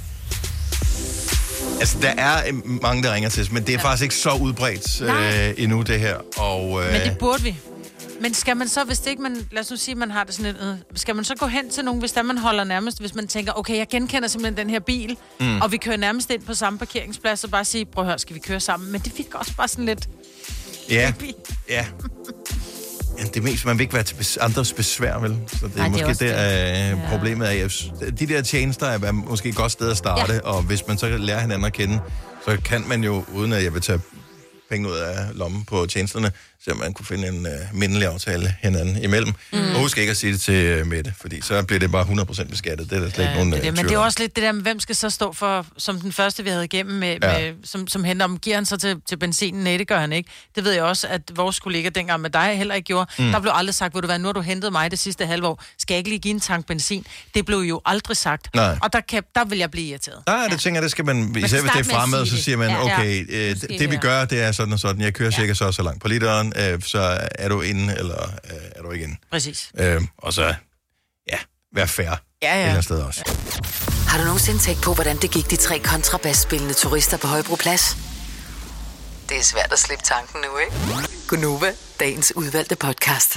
Altså, der er mange, der ringer til os, men det er ja. faktisk ikke så udbredt øh, endnu, det her. Og, øh... Men det burde vi. Men skal man så, hvis det ikke man, lad os nu sige, man har det sådan et, øh, skal man så gå hen til nogen, hvis der man holder nærmest, hvis man tænker, okay, jeg genkender simpelthen den her bil, mm. og vi kører nærmest ind på samme parkeringsplads, og bare sige, prøv at høre, skal vi køre sammen? Men det fik også bare sådan lidt... Ja, ja. Ja, det mest, man vil ikke være til bes- andres besvær, vel? Så det er Ej, måske det, er der, øh, problemet er, at de der tjenester er måske et godt sted at starte, ja. og hvis man så lærer hinanden at kende, så kan man jo, uden at jeg vil tage penge ud af lommen på tjenesterne, så man kunne finde en uh, mindelig aftale hinanden imellem. Mm. Og husk ikke at sige det til uh, Mette, fordi så bliver det bare hundrede procent beskattet. Det er der slet ja, ikke nogen det, uh, Men det er også lidt det der med, hvem skal så stå for, som den første, vi havde igennem, med, ja. med, som, som henter om, giver han så til, til benzinen? Nej, det gør han ikke. Det ved jeg også, at vores kollega dengang med dig heller ikke gjorde. Mm. Der blev aldrig sagt, vil du være, nu har du hentet mig det sidste halve år, skal jeg ikke lige give en tank benzin? Det blev jo aldrig sagt. Nej. Og der, kan, der vil jeg blive irriteret. Nej, det ja. tænker jeg, det skal man, især hvis det er fremad, så siger man, ja, okay, ja. Øh, det, det vi gør, det er sådan og sådan. Jeg kører ja. cirka så så langt på literen, øh, så er du inde, eller øh, er du ikke inde. Præcis. Øh, og så, ja, vær fair. Ja, ja. Et eller andet sted også. Har du nogensinde tænkt på, hvordan det gik de tre kontrabasspillende turister på Højbroplads? Det er svært at slippe tanken nu, ikke? Gunova, dagens udvalgte podcast.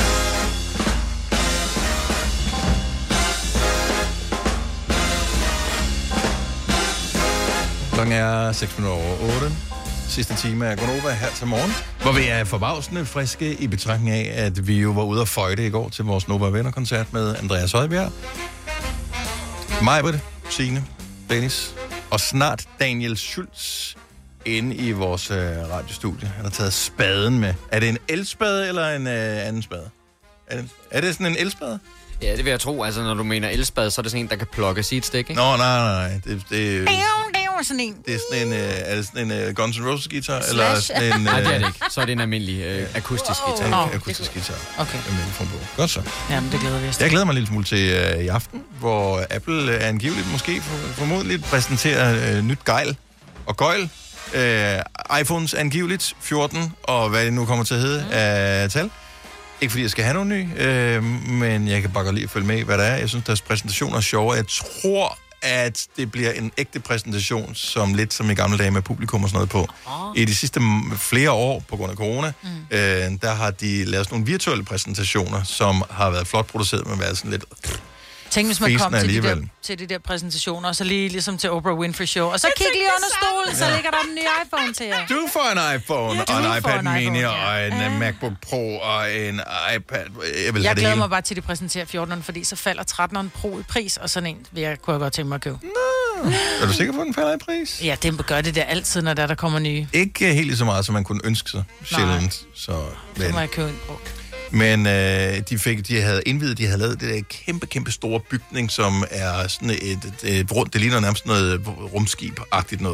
Klokken er seks minutter over otte. Sidste time af Gunova her til morgen, hvor vi er forbavsende friske i betragtning af, at vi jo var ude at føjte i går til vores Nova Venner-koncert med Andreas Højbjerg, Majbert, Signe, Dennis og snart Daniel Schultz inde i vores øh, radiostudie. Han har taget spaden med. Er det en elspade eller en øh, anden spade? Er det, er det sådan en elspade? Ja, det vil jeg tro. Altså, når du mener elspade, så er det sådan en, der kan plukke sit stik, ikke? Nå, nej, nej, nej. Det, det, sådan en. Det er sådan en, øh, er det sådan en uh, Guns N' Roses guitar? Eller sådan en, uh... Nej, det er det ikke. Så er det en almindelig øh, akustisk oh, guitar. Oh, akustisk guitar. Okay. Godt så. Jamen, det glæder vi os. Jeg glæder mig lidt smule til uh, i aften, hvor Apple uh, angiveligt måske for, formodentligt præsenterer uh, nyt gejl og gøjl. Uh, iPhones angiveligt fjorten, og hvad det nu kommer til at hedde af uh, tal. Ikke fordi jeg skal have nogen ny, uh, men jeg kan bare godt lide at følge med, hvad der er. Jeg synes, deres præsentationer er sjove. Jeg tror, at det bliver en ægte præsentation, som lidt som i gamle dage med publikum og sådan noget på. Oh. I de sidste flere år, på grund af corona, mm. øh, der har de lavet sådan nogle virtuelle præsentationer, som har været flot produceret, men været sådan lidt... Tænk, hvis man kom til de, der, til de der præsentationer, og så lige ligesom til Oprah Winfrey Show, og så kig lige under stolen, så ja. ligger der den nye iPhone til jer. Du får en iPhone, ja, og en iPad en Mini, iPhone, ja. og en ja. MacBook Pro, og en iPad. Jeg, vil jeg glæder mig bare til, at de præsenterer fjorteneren, fordi så falder tretteneren Pro i pris, og sådan en vil jeg, kunne jeg godt tænke mig at købe. Nå, er du sikker på, at den falder i pris? Ja, det gør det der altid, når der, der kommer nye. Ikke helt så meget, som man kunne ønske sig. Sjældent. Så, så må jeg købe en Pro. Men øh, de, fik, de havde indvidet, de havde lavet det der kæmpe, kæmpe store bygning, som er sådan et, et, et rundt, det ligner nærmest noget rumskib-agtigt noget.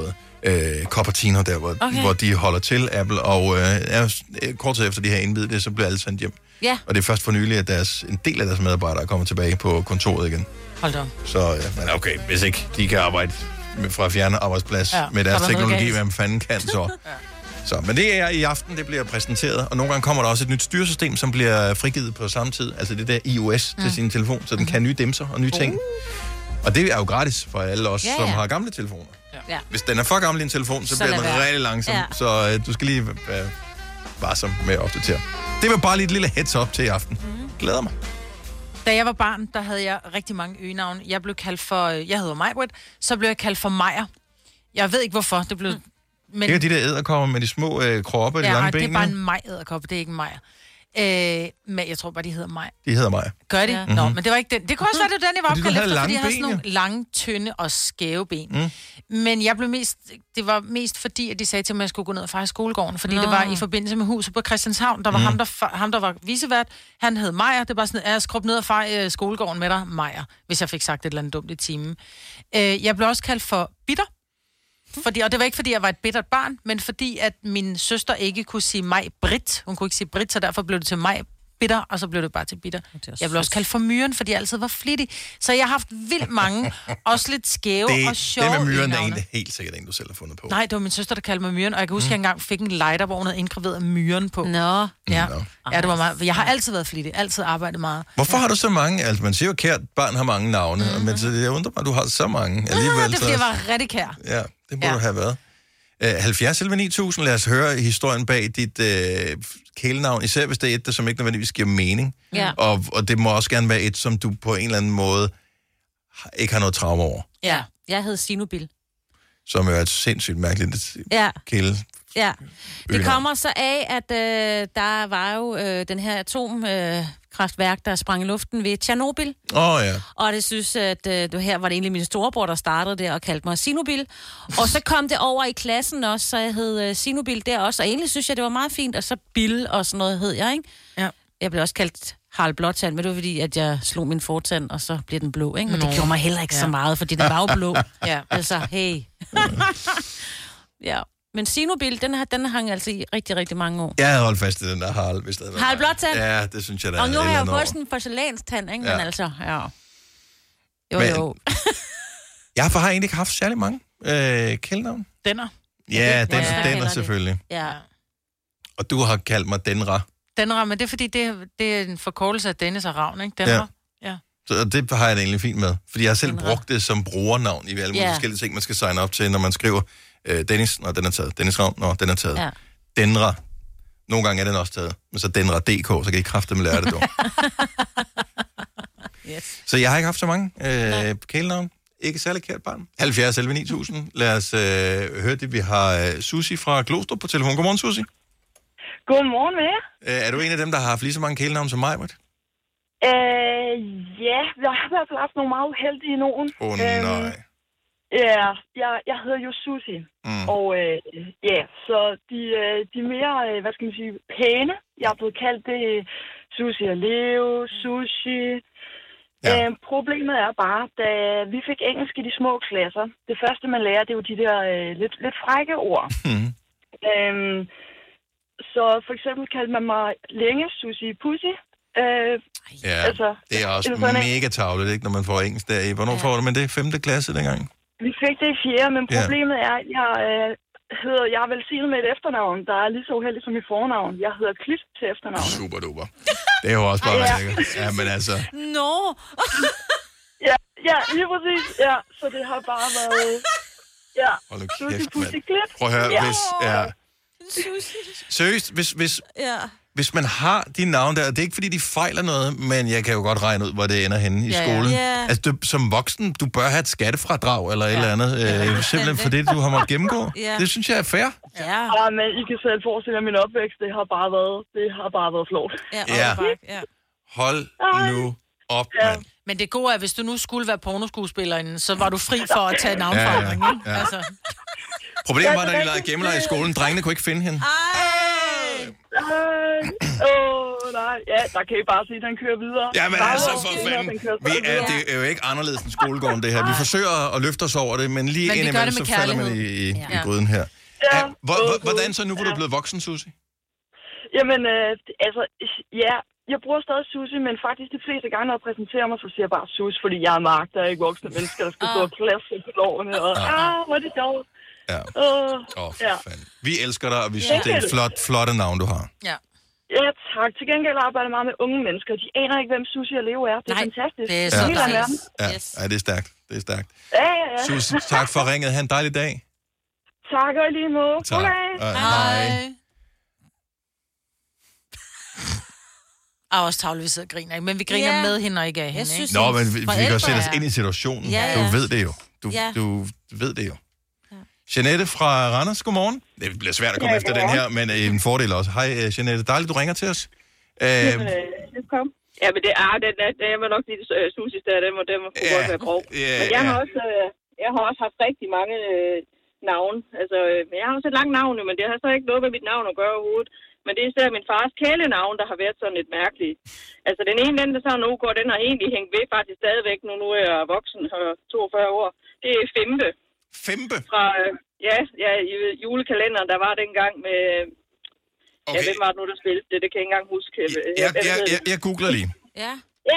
øh, Cupertino, der hvor, okay. hvor de holder til, Apple, og øh, er, kort tid efter de her indvidet det, så bliver alle sendt hjem. Ja. Og det er først for nylig, at deres, en del af deres medarbejdere er kommet tilbage på kontoret igen. Hold da. Så ja, men okay, hvis ikke de kan arbejde med, fra fjerne arbejdsplads ja, med deres teknologi, hvad man fanden kan så. ja. Så, men det er i aften, det bliver præsenteret, og nogle gange kommer der også et nyt styresystem, som bliver frigivet på samme tid, altså det der iOS mm. til sin telefon, så den kan nye dimser og nye ting. Uh. Og det er jo gratis for alle os, ja, ja. som har gamle telefoner. Ja. Hvis den er for gammel i en telefon, så, så bliver den være. rigtig langsom, ja. så uh, du skal lige være varsom med at opdatere. Det var bare lige et lille heads up til i aften. Mm. Glæder mig. Da jeg var barn, der havde jeg rigtig mange øgenavne. Jeg blev kaldt for, jeg hedder Majbrit, så blev jeg kaldt for Majer. Jeg ved ikke hvorfor, det blev... Mm. Men... Det er de der edderkopper med de små øh, kroppe og de ja, lange ben. Ja, det er bare en maj-edderkoppe, det er ikke en Majer. Øh, men jeg tror bare, de hedder Maj. De hedder Majer. Gør de? Ja. Nå, mm-hmm. men det var ikke den. Det kunne også være, det var den, jeg var opkaldt efter, fordi jeg havde sådan nogle ja. lange, tynde og skæve ben. Mm. Men jeg blev mest, det var mest fordi, at de sagde til mig, at jeg skulle gå ned og fejre skolegården, fordi Nå. det var i forbindelse med huset på Christianshavn. Der var mm. ham, der, ham, der var vicevært. Han hed Majer. Det var sådan, at jeg skrub ned og fejre skolegården med dig, Majer, hvis jeg fik sagt et eller andet dumt i timen. Øh, jeg blev også kaldt for Bitter. Fordi, og det var ikke, fordi jeg var et bittert barn, men fordi, at min søster ikke kunne sige mig Britt. Hun kunne ikke sige Britt, så derfor blev det til mig Bitter, og så blev det bare til Bitter. Jeg blev også kaldt for Myren, fordi jeg altid var flittig. Så jeg har haft vildt mange, også lidt skæve det, og sjove. Det med Myren er egentlig helt sikkert en, du selv har fundet på. Nej, det var min søster, der kaldte mig Myren, og jeg kan huske, mm. at jeg engang fik en lighter, hvor hun havde indgraveret Myren på. Nå. Ja. Nå. ja, det var meget. Jeg har altid været flittig, altid arbejdet meget. Hvorfor ja. har du så mange? Altså, man siger jo kært, barn har mange navne, mm-hmm. men så jeg undrer mig, at du har så mange. Alligevel, ja, det er fordi, jeg var rigtig kær. Ja, det må ja. du have været. Uh, halvfjerds elleve ni tusind, lad os høre historien bag dit uh, kælenavn, især hvis det er et, der som ikke nødvendigvis giver mening. Ja. Og, og det må også gerne være et, som du på en eller anden måde ikke har noget traume over. Ja, jeg hed Sinobil. Som er et sindssygt mærkeligt ja. kæle. Ja, det kommer så af, at øh, der var jo øh, den her atomkraftværk, øh, der sprang i luften ved Tjernobyl. Åh oh, ja. Og det synes, at øh, det her var det egentlig min storebror, der startede det og kaldte mig Sinobil. Og så kom det over i klassen også, så jeg hed øh, Sinobil der også. Og egentlig synes jeg, det var meget fint, og så Bill og sådan noget hed jeg, ikke? Ja. Jeg blev også kaldt Harald Blåtand, men det var fordi, at jeg slog min fortand, og så blev den blå, ikke? Men Nå. det gjorde mig heller ikke ja. så meget, fordi den var jo blå. ja. Altså, hey. ja. Men Sinobil, den, har, den hang altså i rigtig, rigtig mange år. Jeg havde holdt fast i den der Harald, hvis det havde Harald Blåtand? Ja, det synes jeg, der og nu har jeg jo fået sådan en porcelænstand, ikke? Ja. Men altså, ja. Jo, men, jo. jeg har egentlig ikke haft særlig mange øh, kælenavn. Denner. Ja, den, ja Denner selvfølgelig. Ja. Og du har kaldt mig Denra. Denra, men det er fordi, det, det er en forkortelse af Dennis og Ravn, ikke? Denra. Ja. ja. Så det har jeg det egentlig fint med. Fordi jeg har selv Denra. brugt det som brugernavn i alle mulige yeah. forskellige ting, man skal signe op til, når man skriver øh, Dennis, når den er taget. Dennis Ravn, når den er taget. Ja. Denra. Nogle gange er den også taget. Men så Denra punktum d k, så kan I kraftedeme lære det dog. yes. Så jeg har ikke haft så mange øh, kælenavn. Ikke særlig kært barn. halvfjerds elleve ni tusind. Lad os øh, høre det. Vi har øh, Susi fra Glostrup på telefon. Godmorgen, Susi. Godmorgen med jer. Øh, er du en af dem, der har haft lige så mange kælenavn som mig, Britt? Øh, ja, jeg har i hvert fald haft nogle meget uheldige nogen. Åh oh, nej. Øhm, ja, jeg, jeg hedder jo Susi. Mm. Og øh, ja, så de, de mere, hvad skal man sige, pæne. Jeg er blevet kaldt det Susi og Leo, Sushi. Ja. Øh, problemet er bare, da vi fik engelsk i de små klasser, det første man lærer, det er jo de der øh, lidt, lidt frække ord. Mm. Øhm, så for eksempel kaldte man mig længe Susi Pussy. Øh, ja, altså, det er også det er mega tavlet, ikke, når man får engelsk der i. Hvornår ja. får man det? Femte klasse dengang? Vi fik det i fjerde, men problemet ja. er, at jeg, øh, hedder, jeg er velsignet med et efternavn, der er lige så uheldig som mit fornavn. Jeg hedder Klit til efternavn. Super duper. Det er jo også bare ja. lækkert. Ja, men altså... Nå! ja, ja, lige præcis. Ja, så det har bare været... Ja, hold nu kæft, mand. Prøv at høre, ja. hvis... Ja. Seriøst, hvis... hvis ja. Hvis man har de navne der, det er ikke fordi, de fejler noget, men jeg kan jo godt regne ud, hvor det ender henne i ja, skolen. Ja. Altså, du, som voksen, du bør have et skattefradrag eller ja. et eller andet, øh, simpelthen for det, du har måttet gennemgå. Ja. Det synes jeg er fair. Ja. ja, men I kan selv forestille jer min opvækst, det har bare været, det har bare været flot. Ja, ja. Hold nu op, ja. mand. Men det gode er, hvis du nu skulle være pornoskuespillerinde, så var du fri for at tage navnforandring, ja, ja. ikke? Ja. Altså. Problemet var, da de lavede gemmeleg i skolen, drengene kunne ikke finde hende. Åh, oh, nej. ja, der kan I bare sige, at den kører videre. Ja, men altså, for fanden. Vi er, det er jo ikke anderledes end skolegården, det her. Vi forsøger at løfte os over det, men lige indimellem, så falder man i, i, ja. i gryden her. Ja. Hvor, hvordan så nu, hvor du er blevet voksen, Susie? Jamen, øh, altså, ja, jeg bruger stadig Susie, men faktisk de fleste gange, når jeg præsenterer mig, så siger jeg bare Susie, fordi jeg er magt, der er ikke voksne mennesker, der skal stå og klasse på lårene, og ah, hvor er det sjovt. Ja. Åh, oh, ja. Vi elsker dig, og vi synes, ja. det er et flot, flotte navn, du har. Ja. Ja, tak. Til gengæld arbejder jeg meget med unge mennesker. De aner ikke, hvem Susie og Leo er. Det er Nej, fantastisk. Det er så ja. dejligt. Ja. Yes. ja, det er stærkt. Det er stærkt. Ja, ja, ja. Susie, tak for ringet. Ha' en dejlig dag. Tak, og lige måde. Tak. Hej. Hej. Og også tavle, vi sidder og griner, ikke? Men vi griner Ja. med hende og ikke af hende, synes, ikke? Nå, men vi, vi kan sætte os er- ind i situationen. Ja, ja. Du ved det jo. Du, Ja. du ved det jo. Jeanette fra Randers, godmorgen. Det bliver svært at komme Ja, efter den her, men en fordel også. Hej, Jeanette. Dejligt, du ringer til os. Øh, Jamen, øh, kom. Ja, men det er, den, er, den var nok lige uh, Susie der, den må, den må ja, godt være grov. Ja, men jeg ja. har også, øh, jeg har også haft rigtig mange øh, navne. Altså, øh, men jeg har også et langt navn, men det har så ikke noget med mit navn at gøre overhovedet. Men det er især min fars kælenavn, der har været sådan lidt mærkeligt. Altså, den ene, den der så nu går, den har egentlig hængt ved faktisk stadigvæk, nu, nu er jeg voksen og toogfyrre år. Det er Fempe. Fempe? Fra, øh, ja, ja, i julekalenderen, der var dengang med... Okay. Ja, hvem var det nu, der spillede det? Det kan jeg ikke engang huske. Jeg, jeg, jeg, jeg, jeg googler lige. Ja. Ja.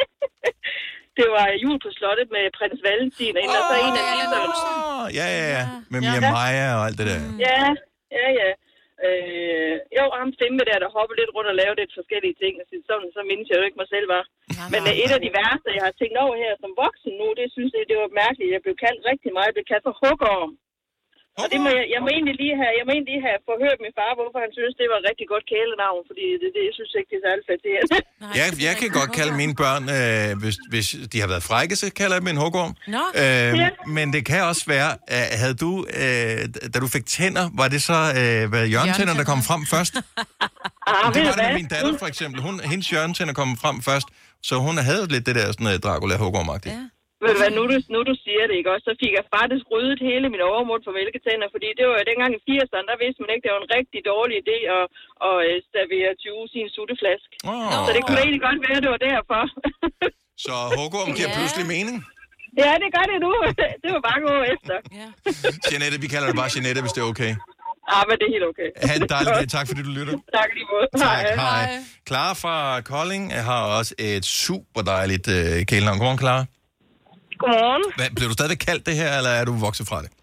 Det var jul på slottet med prins Valentin, og, oh, og så en af de oh, ja, ja, ja. Med Mia Maja og alt det der. Ja, ja, ja. Øh, jo, ham Fempe der, der hoppede lidt rundt og lavede lidt forskellige ting. Og sådan, så mindes jeg jo ikke mig selv var. Ja, men øh, et af de værste, jeg har tænkt over her som voksen nu, det synes jeg, det var mærkeligt. Jeg blev kaldt rigtig meget. Jeg blev kaldt for hugorm. Og det må jeg, jeg må egentlig lige have, jeg må egentlig lige have forhørt min far, hvorfor han synes, det var et rigtig godt kælenavn, fordi det, det jeg synes ikke, det er særlig flatterende. Jeg, jeg kan godt kalde mine børn, øh, hvis, hvis de har været frække, så kalder jeg dem en hugorm. Øh, ja. Men det kan også være, øh, havde du, øh, da du fik tænder, var det så øh, hvad, hjørnetænder, der kom frem først? Ah, det var det med min datter for eksempel. Hun, hendes hjørnetænder kom frem først, så hun havde lidt det der sådan, Dracula hugorm-agtigt. Ja. Ved du hvad, nu du, nu du siger det, ikke også, så fik jeg faktisk ryddet hele min overmund for mælketænder, fordi det var jo dengang i firserne, der vidste man ikke, det var en rigtig dårlig idé at, at, at servere juice i en sutteflaske. Oh, så det kunne ja. egentlig godt være, at det var derfor. Så hugorm giver ja. pludselig mening? Ja, det gør det nu. Det var bare gå efter. Ja. Jeanette, vi kalder det bare Jeanette, hvis det er okay. Ah, men det er helt okay. Ha' en dejlig dag. Tak fordi du lytter. Tak lige måde. Tak, hej. Clara fra Kolding har også et super dejligt øh, kælenavn. Godmorgen, Clara. Godmorgen. Hvad, bliver du stadig kaldt det her, eller er du vokset fra det?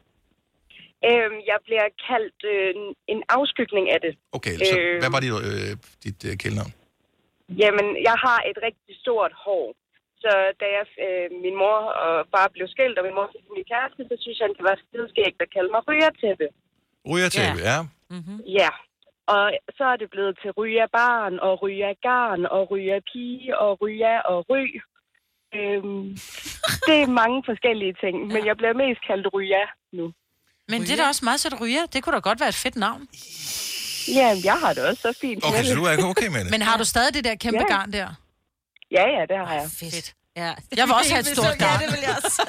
Øhm, jeg bliver kaldt øh, en afskygning af det. Okay, så øh, hvad var dit, øh, dit øh, kælenavn? Jamen, jeg har et rigtig stort hår. Så da jeg, øh, min mor og far blev skilt, og min mor fik min kæreste, så synes han, det var skideskægt at kalde mig rygertæppe. Rygertæppe, ja. Ja. Mm-hmm. Ja. Og så er det blevet til rygerbarn, og rygergarn, og rygerpige, og ryger og ryg. Øhm, det er mange forskellige ting, men jeg bliver mest kaldt ryger nu. Men det er da også meget sødt ryger. Det kunne da godt være et fedt navn. Ja, jeg har det også så fint. Okay, så du er ikke okay med det? Men har du stadig det der kæmpe Ja. garn der? Ja, ja, det har jeg. Fedt. Ja. Jeg vil også have et stort garn. Ja, det vil jeg også.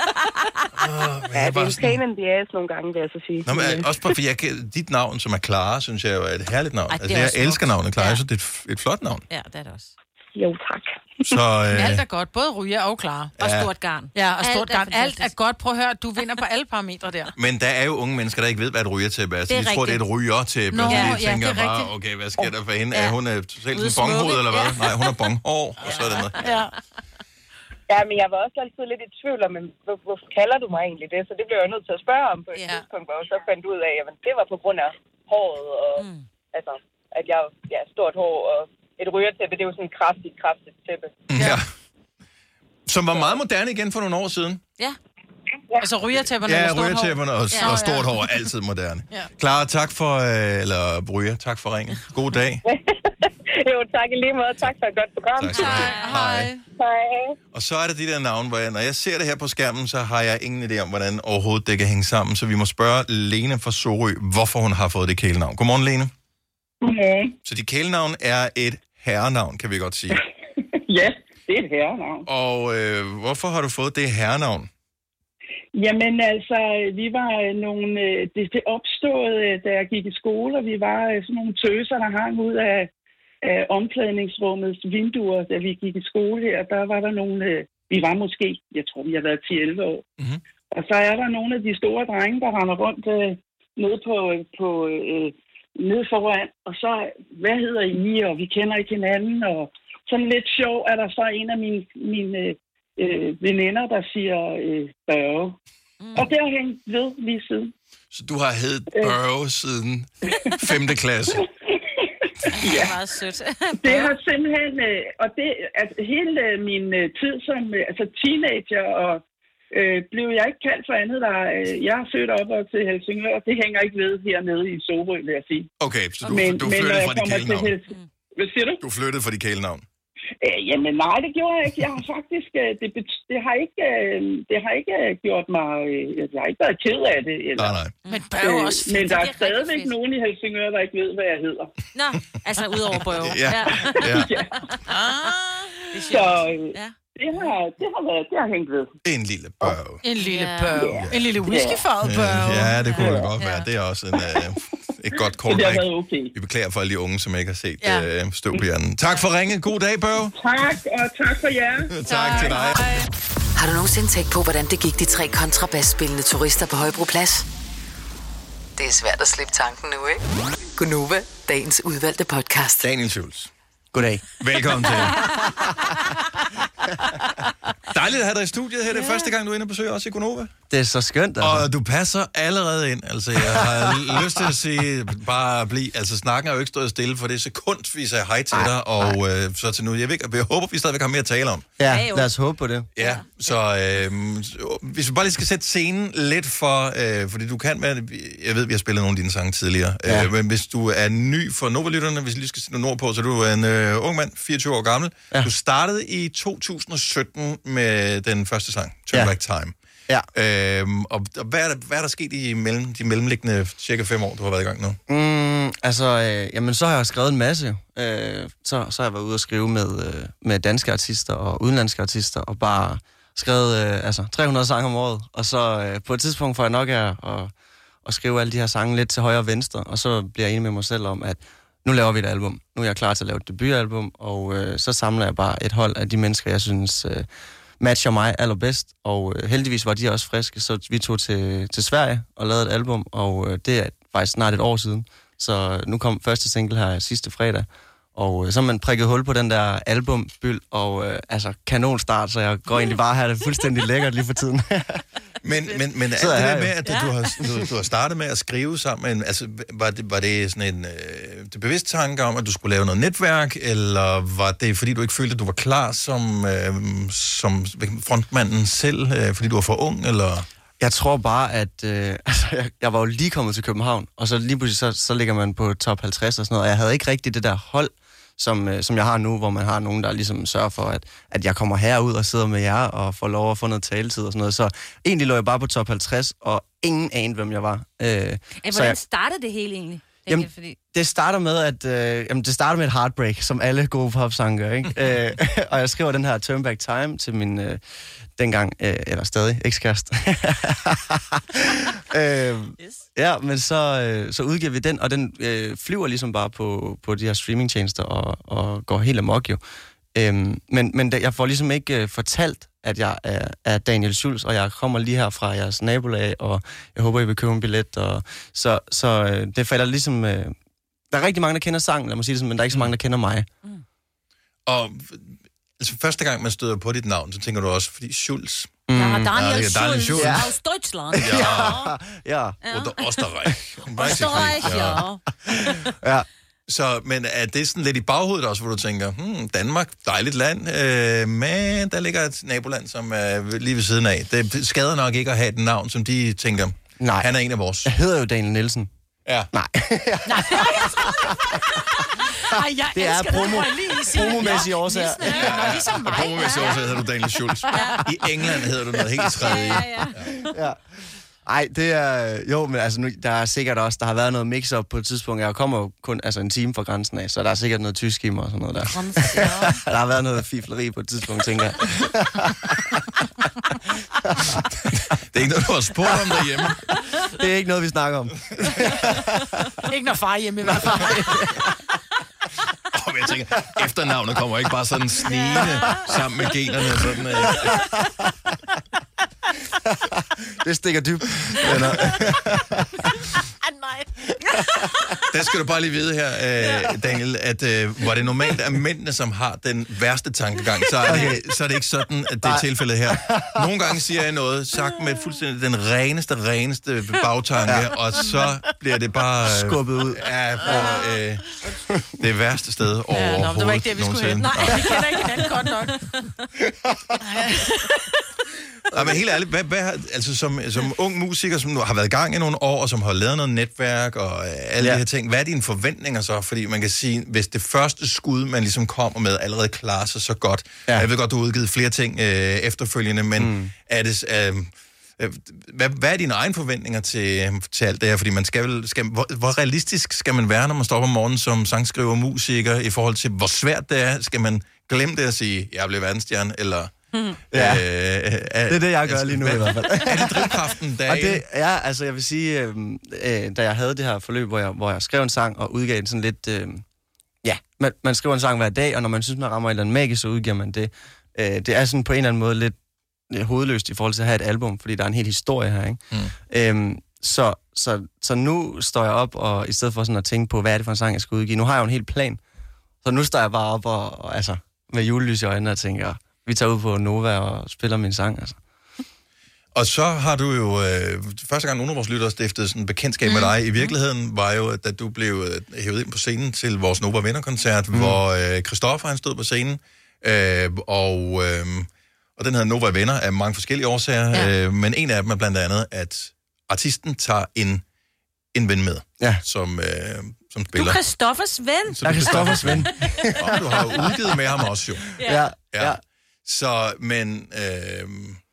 Ja, det er en pain in the ass nogle gange, vil jeg så sige. Nå, men også på, for jeg kan, dit navn, som er Clara, synes jeg jo er et herligt navn. Ej, det er altså, jeg også elsker smukt. navnet Clara, Ja. ja. Så det er et, et flot navn. Ja, det er det også. Jo, tak. Så, øh, Alt er godt, både ryger og klar. Og Ja. stort garn. Ja, og stort Alt er garn. Alt er fantastisk. godt. Prøv at høre, du vinder på alle parametre der. men der er jo unge mennesker, der ikke ved, hvad et rygertæppe er. Så Det er de tror, det er et rygertæppe. Nå, Og så ja, de ja, tænker det er bare, rigtigt. okay, hvad sker der for hende? Ja. Er hun er totalt Ude sådan bonghud, smukke. eller hvad? Ja. Nej, hun har bonghår, og så er det noget. Ja. Ja, men jeg var også altid lidt i tvivl om, men hvor, hvorfor kalder du mig egentlig det? Så det blev jeg nødt til at spørge om på et Ja. tidspunkt, hvor jeg så fandt ud af, at det var på grund af håret, og mm. altså, at jeg ja, stort hår, og et rygertæppe, det er jo sådan et kraftigt, kraftigt tæppe. Ja. Som var meget moderne igen for nogle år siden. Ja. Altså rygertæpperne Ja, eller stort hår. rygertæpperne og, Ja. og stort hår er altid moderne. Ja. Clara, tak for, øh, eller Ryger, tak for ringen. God dag. Jo, tak i lige måde. Tak for et godt program. Tak skal du have. Hej. Hej. Og så er der de der navne, hvor jeg, når jeg ser det her på skærmen, så har jeg ingen idé om, hvordan overhovedet det kan hænge sammen. Så vi må spørge Lene fra Sorø, hvorfor hun har fået det kælenavn. Godmorgen, Lene. Okay. Så dit kælenavn er et herrenavn, kan vi godt sige. Ja, det er et herrenavn. Og øh, hvorfor har du fået det herrenavn? Jamen altså, vi var øh, nogle, øh, det, det opstod, øh, da jeg gik i skole, og vi var øh, sådan nogle tøser, der hang ud af, af omklædningsrummets vinduer, da vi gik i skole her. Der var der nogle, øh, vi var måske, jeg tror vi har været ti elleve år. Mm-hmm. Og så er der nogle af de store drenge, der render rundt øh, nede på, på øh, nede foran. Og så, hvad hedder I? Og vi kender ikke hinanden. Og sådan lidt sjov er der så en af mine, mine øh, veninder, der siger øh, Børge. Mm. Og det har hængt ved lige siden. Så du har heddet Børge øh. siden femte klasse? Ja. Det er meget sødt. Det har simpelthen, øh, og det, at hele øh, min øh, tid som øh, altså teenager, og øh, blev jeg ikke kaldt for andet, der øh, jeg er født op og til Helsingør, og det hænger ikke ved hernede i Sorø, vil jeg sige. Okay, så du, men, du men, flyttede fra de kælenavn? Hels... Hvad siger du? Du flyttede fra de kælenavn? Øh, jamen nej, det gjorde jeg ikke. Jeg har faktisk, øh, det, det, har ikke, øh, det har ikke gjort mig, øh, jeg har ikke været ked af det. Eller, nej, nej. Men Børge øh, også fedt. Men der er, er stadigvæk nogen i Helsingør, der ikke ved, hvad jeg hedder. Nå, altså udover Børge. Ja. Ja. Ja. Ja. Ah, det er Så sjovt. øh, Ja. det, har, det har været, det har hængt ved. En lille Børge. En lille Ja. Børge. Ja. En lille whiskyfarvet Børge. Ja, det kunne det Ja. godt være. Det er også en, øh, et godt Så det har callback. været okay. Vi beklager for alle de unge, som ikke har set Ja. øh, støv på hjernen. Tak for ringet. God dag, Børge. Tak, og tak for jer. Tak til dig. Har du nogensinde tænkt på, hvordan det gik de tre kontrabasspillende turister på Højbroplads? Det er svært at slippe tanken nu, ikke? Gunova, dagens udvalgte podcast. Daniel Schultz. Goddag. Velkommen til. Dejligt at have dig i studiet her. Det er ja. første gang, du er inde og besøger os i Gonova. Det er så skønt, altså. Og du passer allerede ind. Altså, jeg har lyst til at sige, bare bliv. Altså, snakken har jo ikke stået stille, for det er sekund, vi sagde hej til dig, og øh, så til nu. Jeg, ved, jeg håber, vi stadigvæk har mere at tale om. Ja, lad os håbe på det. Ja, så øh, hvis vi bare lige skal sætte scenen lidt for, øh, fordi du kan være, jeg ved, vi har spillet nogle af dine sange tidligere, ja. øh, men hvis du er ny for Nova-lytterne, hvis vi lige skal sætte nogle ord på, så du er en øh, ung mand, fireogtyve år gammel. Ja. Du startede i to tusind og sytten med den første sang, Turn ja. Back Time. Ja. Øhm, og og hvad, er der, hvad er der sket i mellem, de mellemliggende cirka fem år, du har været i gang nu? Mm, altså, øh, jamen, så har jeg skrevet en masse. Øh, så, så har jeg været ude og skrive med, øh, med danske artister og udenlandske artister, og bare skrevet øh, altså, tre hundrede sange om året. Og så øh, på et tidspunkt får jeg nok af at, at skrive alle de her sange lidt til højre og venstre, og så bliver jeg enig med mig selv om, at nu laver vi et album. Nu er jeg klar til at lave et debutalbum, og øh, så samler jeg bare et hold af de mennesker, jeg synes øh, matcher mig allerbedst. Og øh, heldigvis var de også friske, så vi tog til, til Sverige og lavede et album, og øh, det er faktisk snart et år siden. Så nu kom første single her sidste fredag, og øh, så har man prikket hul på den der albumbyld, og øh, altså kanonstart, så jeg går egentlig bare her, det er fuldstændig lækkert lige for tiden. Men, men, men alt det der med, at ja. du, har, du, du har startet med at skrive sammen, altså, var det, var det sådan en øh, det bevidst tanke om, at du skulle lave noget netværk, eller var det, fordi du ikke følte, at du var klar som, øh, som frontmanden selv, øh, fordi du var for ung, eller? Jeg tror bare, at øh, altså, jeg, jeg var jo lige kommet til København, og så lige pludselig, så, så ligger man på top halvtreds og sådan noget, og jeg havde ikke rigtig det der hold, som, øh, som jeg har nu, hvor man har nogen, der ligesom sørger for, at, at jeg kommer herud og sidder med jer og får lov at få noget taletid og sådan noget. Så egentlig lå jeg bare på top halvtreds, og ingen anede, hvem jeg var. Øh, ja, hvordan jeg, startede det hele egentlig? Jamen, jeg, fordi... det starter med, at øh, jamen, det starter med et heartbreak, som alle gode popsange gør, ikke? øh, og jeg skriver den her Turn Back Time til min, øh, dengang, øh, eller stadig, ekskæreste. øh, yes. Ja, men så, øh, så udgiver vi den, og den øh, flyver ligesom bare på, på de her streamingtjenester og, og går helt amok jo. Øhm, men men da, jeg får ligesom ikke øh, fortalt, at jeg er, er Daniel Schultz, og jeg kommer lige her fra jeres nabolag, og jeg håber, I vil købe en billet. Og, så så øh, det falder ligesom... Øh, der er rigtig mange, der kender sangen, lad mig sige det sådan, men der er ikke så mange, der kender mig. Mm. Og altså, første gang, man støder på dit navn, så tænker du også, fordi Schultz... Mm. Ja, Daniel, ja, Schultz, Daniel Schultz ja. Aus Deutschland. Ja. Ja. ja. Oder Österreich. Österreich, ja. Ja. Så, men er det sådan lidt i baghovedet også, hvor du tænker, hmm, Danmark, dejligt land, øh, men der ligger et naboland, som er lige ved siden af. Det skader nok ikke at have et navn, som de tænker, nej, han er en af vores. Jeg hedder jo Daniel Nielsen. Ja. Nej. Nej, Ej, jeg det er promo, promomæssige årsager. Ja, ja, ligesom mig. Promomæssige årsager hedder du Daniel Schultz. Ja. I England hedder du noget helt tredje. Ja, ja, ja. ja. Ej, det er... Jo, men altså, nu, der er sikkert også... Der har været noget mix-up på et tidspunkt. Jeg kommer jo kun altså, en time fra grænsen af, så der er sikkert noget tysk i mig og sådan noget der. Der har været noget fifleri på et tidspunkt, tænker jeg. Det er ikke noget, du har spurgt om derhjemme. Det er ikke noget, vi snakker om. Ikke når far er hjemme i hvert fald. Oh, jeg tænker, efternavnet kommer ikke bare sådan snigende sammen med generne. Sådan, øh. Det stikker dybt. Nej. Der skal du bare lige vide her, øh, Daniel, at øh, hvor det normalt er mændene, som har den værste tankegang, så er det, så er det ikke sådan, at det er tilfældet her. Nogle gange siger jeg noget, sagt med fuldstændig den reneste, reneste bagtanke, ja. Og så bliver det bare... Øh, skubbet ud. Ja, for, øh, det værste sted ja, overhovedet. Nå, det var ikke det, vi skulle høre. Nej, vi kender ikke hinanden godt nok. Ja, men helt ærligt, hvad, hvad, altså som, som ung musiker, som nu har været i gang i nogle år, og som har lavet noget netværk og øh, alle ja. de her ting, hvad er dine forventninger så? Fordi man kan sige, hvis det første skud, man ligesom kommer med, allerede klarer sig så godt. Ja. Jeg ved godt, du har udgivet flere ting øh, efterfølgende, men mm. er det... Øh, hvad, hvad er dine egne forventninger til, til alt det her? Fordi man skal vel, skal, hvor, hvor realistisk skal man være, når man står op om morgenen som sangskriver og musiker, i forhold til, hvor svært det er? Skal man glemme det at sige, jeg bliver verdensstjerne, eller... Mm. Ja, øh, er, det er det, jeg gør altså, lige nu hvad, i hvert fald. Er det drivkraften, der og det, ja, altså jeg vil sige, øh, øh, da jeg havde det her forløb, hvor jeg, hvor jeg skrev en sang og udgav den sådan lidt... Øh, ja, man, man skriver en sang hver dag, og når man synes, man rammer et eller andet magisk, så udgiver man det. Øh, det er sådan på en eller anden måde lidt øh, hovedløst i forhold til at have et album, fordi der er en hel historie her, ikke? Mm. Øh, så, så, så nu står jeg op, og i stedet for sådan at tænke på, hvad er det for en sang, jeg skal udgive, nu har jeg jo en hel plan. Så nu står jeg bare op og, og altså, med julelys i øjnene og tænker... Vi tager ud på Nova og spiller min sang, altså. Og så har du jo... Øh, første gang, nogle af vores lyttere stiftede sådan en bekendtskab mm. med dig i virkeligheden, var jo, da du blev øh, hævet ind på scenen til vores Nova Venner-koncert, mm. hvor øh, Christoffer, han stod på scenen, øh, og, øh, og den hedder Nova Venner af mange forskellige årsager, ja. øh, men en af dem er blandt andet, at artisten tager en, en ven med, ja. som... Øh, som spiller. Du er Christoffers ven. Jeg er Christoffers ven. Og du har jo udgivet med ham også, jo. Ja, ja. ja. Så, men, øh,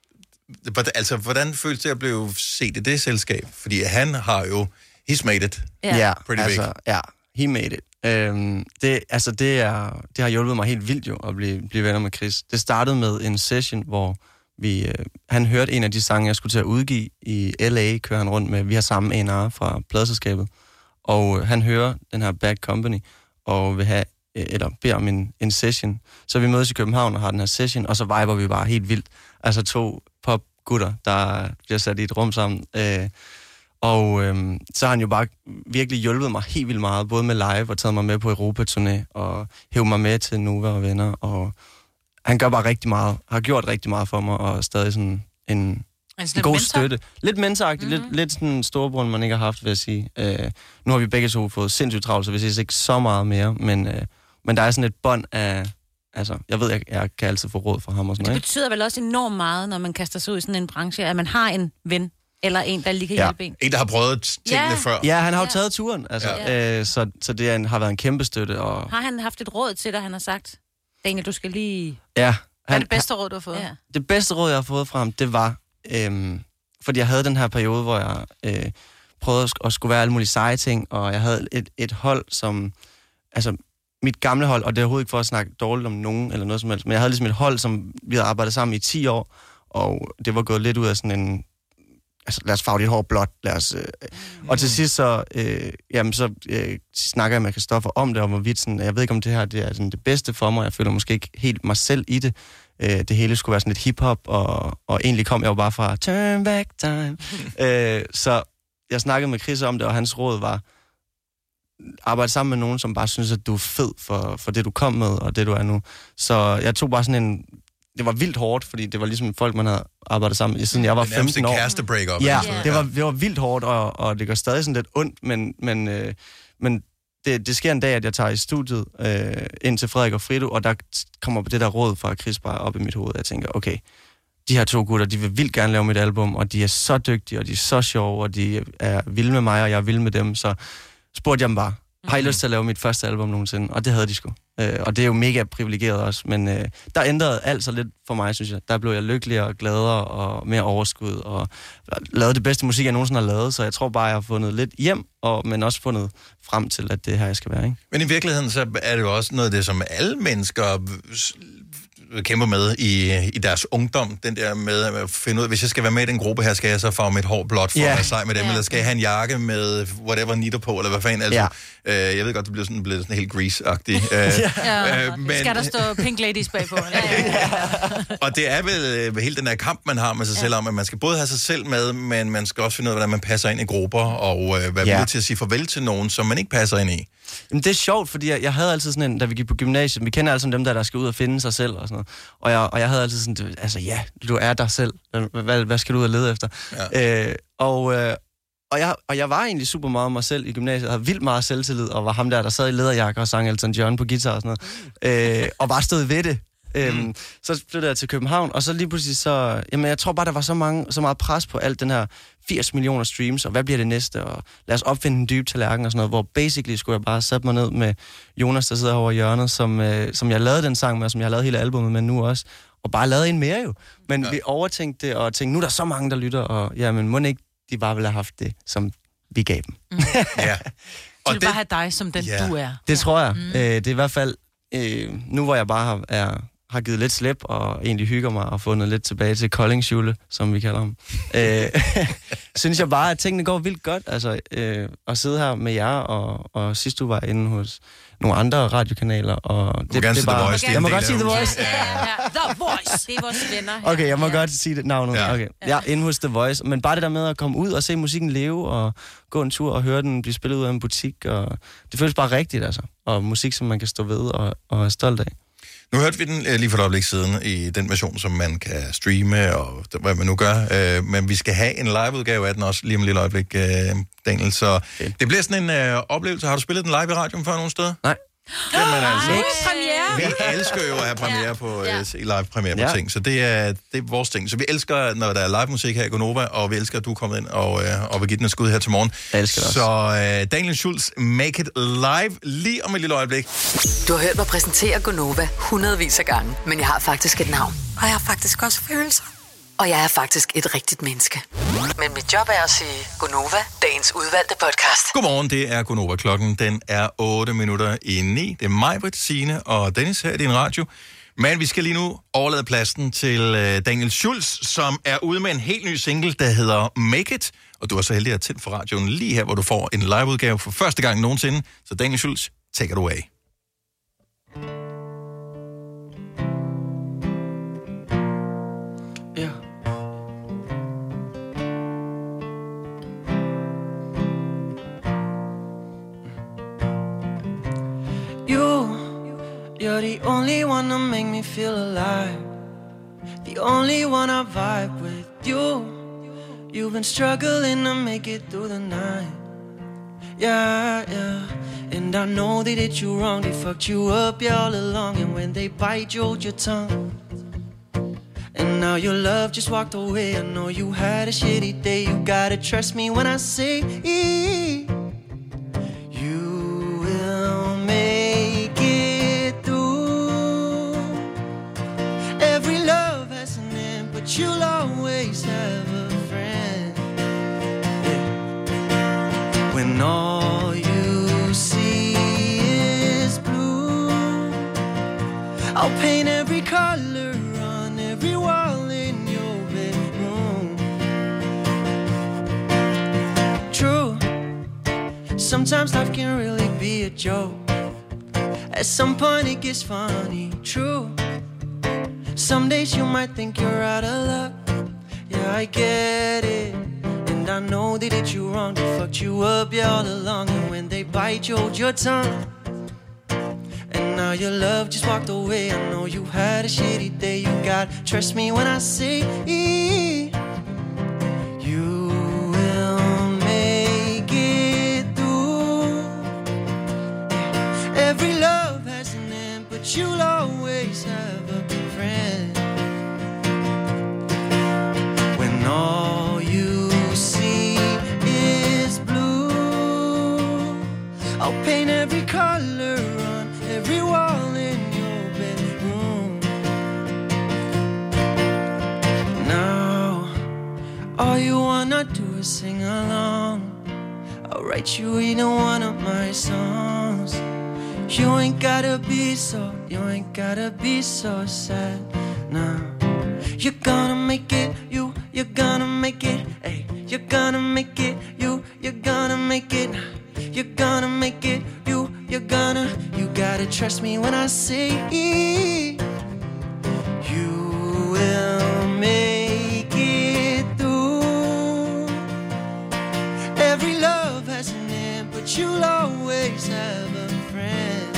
altså, hvordan føles det at blive set i det selskab? Fordi han har jo, he's made it. Ja, yeah, pretty altså, big. ja, he made it. Øhm, det, altså, det, er, det har hjulpet mig helt vildt jo, at blive, blive venner med Chris. Det startede med en session, hvor vi, øh, han hørte en af de sange, jeg skulle til at udgive i L A, kører han rundt med. Vi har samme A and R fra pladeselskabet. Og øh, han hører den her Bad Company, og vil have eller beder om en, en session. Så vi mødes i København og har den her session, og så viber vi bare helt vildt. Altså to popgutter, der bliver sat i et rum sammen. Øh, og øh, så har han jo bare virkelig hjulpet mig helt vildt meget, både med live og taget mig med på Europa-turné, og hævet mig med til Nova og venner. Og han gør bare rigtig meget, har gjort rigtig meget for mig, og stadig sådan en, en god mentor. Støtte. Lidt mentoragtigt, mm-hmm. lidt, lidt sådan storebror, man ikke har haft, vil jeg sige. Øh, nu har vi begge to fået sindssygt travlt, så vi ses ikke så meget mere, men... Øh, Men der er sådan et bånd af... Altså, jeg ved, jeg, jeg kan altid få råd fra ham og sådan noget. Det betyder vel også enormt meget, når man kaster sig ud i sådan en branche, at man har en ven, eller en, der lige kan ja. hjælpe en. En, der har prøvet tingene ja. før. Ja, han har jo taget turen, altså. Ja. Øh, så, så det er, har været en kæmpe støtte. Og... Har han haft et råd til dig, han har sagt? Daniel, du skal lige... Ja. Han, Hvad er det bedste råd, du har fået? Ja. Det bedste råd, jeg har fået fra ham, det var... Øhm, fordi jeg havde den her periode, hvor jeg øh, prøvede at, at skulle være alle mulige seje ting, og jeg havde et, et hold, som... Altså, mit gamle hold, og det er overhovedet ikke for at snakke dårligt om nogen eller noget som helst, men jeg havde ligesom et hold, som vi havde arbejdet sammen i ti år, og det var gået lidt ud af sådan en, altså lad os farve dit hår blåt, lad os... Øh, mm. Og til sidst så, øh, jamen så øh, snakker jeg med Christoffer om det, og hvorvidt sådan, jeg ved ikke om det her det er sådan det bedste for mig, jeg føler måske ikke helt mig selv i det, øh, det hele skulle være sådan lidt hiphop, og, og egentlig kom jeg jo bare fra Turn Back Time, øh, så jeg snakkede med Chris om det, og hans råd var, arbejde sammen med nogen, som bare synes, at du er fed for, for det, du kom med, og det, du er nu. Så jeg tog bare sådan en... Det var vildt hårdt, fordi det var ligesom folk, man havde arbejdet sammen med, siden jeg var femten år. Det er nærmest en kæreste-break-up. Ja, det var, det var vildt hårdt, og, og det gør stadig sådan lidt ondt, men, men, øh, men det, det sker en dag, at jeg tager i studiet øh, ind til Frederik og Frido, og der kommer det der råd fra Chris bare op i mit hoved, og jeg tænker, okay, de her to gutter, de vil vildt gerne lave mit album, og de er så dygtige, og de er så sjove, og de er vilde med mig, og jeg er vild med dem, så spurgte jeg dem bare, har I lyst til at lave mit første album nogensinde? Og det havde de sgu. Øh, og det er jo mega privilegeret også, men øh, der ændrede alt så lidt for mig, synes jeg. Der blev jeg lykkeligere og gladere og mere overskud, og lavede det bedste musik, jeg nogensinde har lavet, så jeg tror bare, jeg har fundet lidt hjem, og, men også fundet frem til, at det er her, jeg skal være, ikke? Men i virkeligheden, så er det jo også noget af det, som alle mennesker kæmper med i, i deres ungdom. Den der med at finde ud af, hvis jeg skal være med i den gruppe her, skal jeg så farve mit hår blåt for yeah. at være sej med dem, yeah. eller skal jeg have en jakke med whatever nitter på, eller hvad fanden. Altså, yeah. øh, jeg ved godt, det bliver sådan, bliver sådan helt grease-agtigt. Øh, ja. øh, men... Skal der stå Pink Ladies bagpå? Ja, ja. Og det er vel øh, hele den her kamp, man har med sig ja. selv om, at man skal både have sig selv med, men man skal også finde ud af, hvordan man passer ind i grupper, og øh, være ja. villig til at sige farvel til nogen, som man ikke passer ind i. Jamen, det er sjovt, fordi jeg, jeg havde altid sådan en, da vi gik på gymnasiet, vi kender alle sammen dem der, der skal ud og finde sig selv og sådan noget. Og jeg, og jeg havde altid sådan, altså ja, du er dig selv. Hvad, hvad skal du ud og lede efter? Ja. Øh, og, øh, og, jeg, og jeg var egentlig super meget mig selv i gymnasiet, og havde vildt meget selvtillid, og var ham der, der sad i læderjakke og sang Elton John på guitar og sådan noget. Øh, og bare stod ved det. Øhm, så flyttede jeg til København, og så lige pludselig så... Jamen, jeg tror bare, der var så, mange, så meget pres på alt den her firs millioner streams, og hvad bliver det næste, og lad os opfinde en dyb tallerken og sådan noget, hvor basically skulle jeg bare sætte mig ned med Jonas, der sidder over i hjørnet, som, øh, som jeg lavede den sang med, og som jeg har lavet hele albumet med nu også, og bare lavede en mere jo. Men ja. vi overtænkte det, og tænkte, nu er der så mange, der lytter, og jamen, må ikke de bare ville have haft det, som vi gav dem. Mm. ja. Og de vil bare have dig, som den yeah. du er. Det tror jeg. Mm. Øh, det er i hvert fald, øh, nu hvor jeg bare har... Er, har givet lidt slip, og egentlig hygger mig, og fundet lidt tilbage til Koldingshjule, som vi kalder ham. øh, synes jeg bare, at tingene går vildt godt, altså, øh, at sidde her med jer, og, og sidst du var inde hos nogle andre radiokanaler, og det, det er bare... The Voice. Jeg må godt sige The Voice. Ja, ja. The Voice, det er vores venner her. Okay, jeg må ja. godt sige det navnet. Ja. Okay. Ja, inde hos The Voice. Men bare det der med at komme ud og se musikken leve, og gå en tur og høre den blive spillet ud af en butik, og det føles bare rigtigt, altså. Og musik, som man kan stå ved og, og er stolt af. Nu hørte vi den lige for et øjeblik siden i den version, som man kan streame, og hvad man nu gør. Men vi skal have en liveudgave af den også lige om et lille øjeblik, Daniel. Så okay. det bliver sådan en uh, oplevelse. Har du spillet den live i radioen før nogen steder? Nej. Jamen altså, premiere. vi elsker jo at have premiere ja. på ja. uh, live premiere på ja. ting, så det er, det er vores ting. Så vi elsker, når der er live musik her i Gonova, og vi elsker, at du er kommet ind og, uh, og vil give den et skud her til morgen. Jeg elsker det også. Så uh, Daniel Schultz, Make It Live lige om et lille øjeblik. Du har hørt mig præsentere Gonova hundredvis af gange, men jeg har faktisk et navn. Og jeg har faktisk også følelser. Og jeg er faktisk et rigtigt menneske. Men mit job er at sige Gonova, dagens udvalgte podcast. Godmorgen, det er Gonova. Klokken den er otte minutter i ni. Det er mig, Britt, Signe og Dennis her i din radio. Men vi skal lige nu overlade pladsen til Daniel Schultz, som er ude med en helt ny single, der hedder Make It. Og du er så heldig at tænde for radioen lige her, hvor du får en liveudgave for første gang nogensinde. Så Daniel Schultz, take it away. Ja. You, you're the only one to make me feel alive. The only one I vibe with. You, you've been struggling to make it through the night. Yeah, yeah. And I know they did you wrong. They fucked you up, yeah, all along. And when they bite, you hold your tongue. And now your love just walked away. I know you had a shitty day. You gotta trust me when I say you will make it through. Every love has an end, but you'll always have a friend. Yeah. When all you see is blue, I'll paint every color on every wall in your bedroom. True, sometimes life can really be a joke. At some point it gets funny. True, some days you might think you're out of luck. Yeah, I get it. And I know they did you wrong. They fucked you up, yeah, all along. And when they bite, you hold your tongue. And now your love just walked away. I know you had a shitty day. You got trust me when I say you will make it through. Every love has an end, but you'll always have a friend. When all you see is blue, I'll paint every color on every wall in your bedroom. Now, all you wanna do is sing along. I'll write you either one of my songs. You ain't gotta be so, you ain't gotta be so sad now. You're gonna make it, you, you're gonna make it, hey. You're gonna make it, you, you're gonna make it. You're gonna make it, you, you're gonna. You gotta trust me when I say you will make it through. Every love has an end, but you'll always have a friend.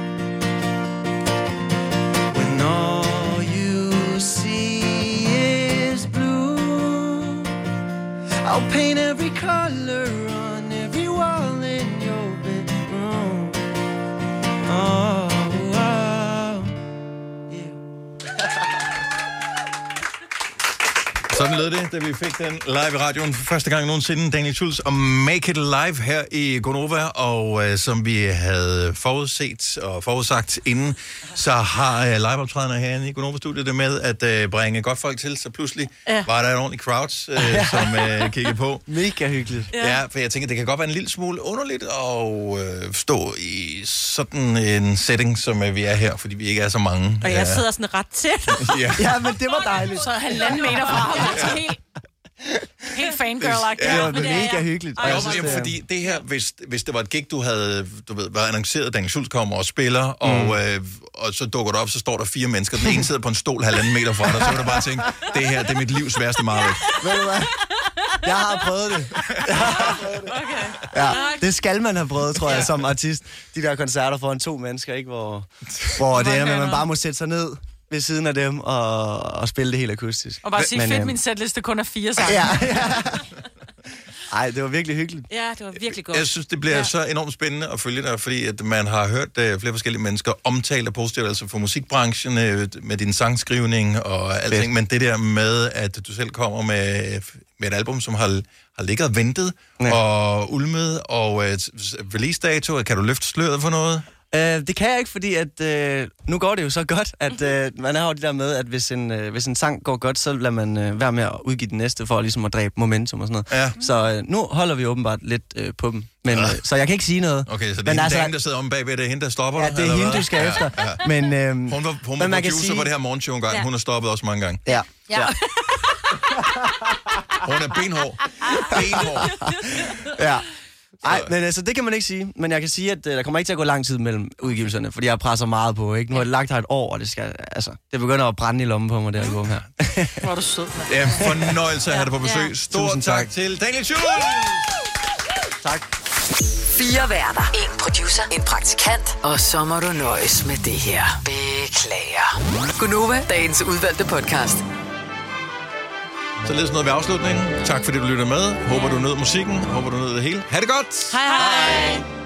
When all you see is blue, I'll paint every color on every wall in your bedroom. Oh, oh, yeah. Sådan lød det, da vi fik den live i radioen for første gang nogensinde. Daniel Schultz og Make It Live her i Gonova. Og øh, som vi havde forudset og forudsagt inden, så har øh, liveoptræderne herinde i Gonova-studiet det med at øh, bringe godt folk til. Så pludselig ja. var der en ordentlig crowd, øh, som øh, kiggede på. Mega hyggeligt. Ja. ja, for jeg tænker, det kan godt være en lille smule underligt at øh, stå i sådan en setting, som øh, vi er her, fordi vi ikke er så mange. Og jeg sidder sådan ret tæt. ja. ja, men det var dejligt. Så halvanden meter fra ham. Altså helt, helt fangirl-agtigt. Ja, det var mega hyggeligt. Og også, jamen, fordi det her, hvis, hvis det var et gig, du havde, du ved, var annonceret, Daniel Schultz kommer og spiller, mm. og, øh, og så dukker du op, så står der fire mennesker. Den ene sidder på en stol halvanden meter fra dig, så vil du bare tænke, det her, det er mit livs værste mareridt. Ved du hvad? Jeg har prøvet det. Jeg har prøvet det. Okay. Ja, det skal man have prøvet, tror jeg, ja. som artist. De der koncerter foran to mennesker, ikke? Hvor, hvor det er, at man bare må sætte sig ned ved siden af dem og, og spille det helt akustisk. Og bare sige, men, fedt, øhm, min setliste kun er fire sange. Ja, ja. Ej, det var virkelig hyggeligt. Ja, det var virkelig godt. Jeg synes, det bliver ja. så enormt spændende at følge dig, fordi at man har hørt uh, flere forskellige mennesker omtale positivt, altså for musikbranchen, uh, med din sangskrivning og alting, men det der med, at du selv kommer med, med et album, som har, har ligget og ventet ja. og ulmet, og uh, release-dato, kan du løfte sløret for noget? Uh, det kan jeg ikke, fordi at uh, nu går det jo så godt, at uh, man har jo det der med, at hvis en, uh, hvis en sang går godt, så lader man uh, være med at udgive den næste, for ligesom at dræbe momentum og sådan noget. Ja. Så uh, nu holder vi åbenbart lidt uh, på dem. Men, ja. uh, så jeg kan ikke sige noget. Okay, så det er hende, altså, der sidder om bagved, det er hende, der stopper dig? Ja, det er hende, du skal ja, efter. Ja. Men, uh, hun var, hun var producer sige... på det her morgenshow en gang. Ja. Hun har stoppet også mange gange. Ja. ja. ja. Hun er benhård. Benhård. Ja. Nej, men altså, det kan man ikke sige. Men jeg kan sige, at uh, der kommer ikke til at gå lang tid mellem udgivelserne, fordi jeg presser meget på, ikke? Nu har jeg lagt her et år, og det skal, altså, det begynder at brænde i lommen på mig, det album her. Hvor er du sød, mand. Det er en fornøjelse at have dig på besøg. Ja. Stort tak. tak til Daniel Schultz! Tak. Fire værter, en producer, en praktikant, og så må du nøjes med det her. Beklager. Gonova, dagens udvalgte podcast. Således noget ved afslutningen. Tak fordi du lytter med. Håber du nød musikken. Håber du nød det hele. Ha' det godt! Hej hej!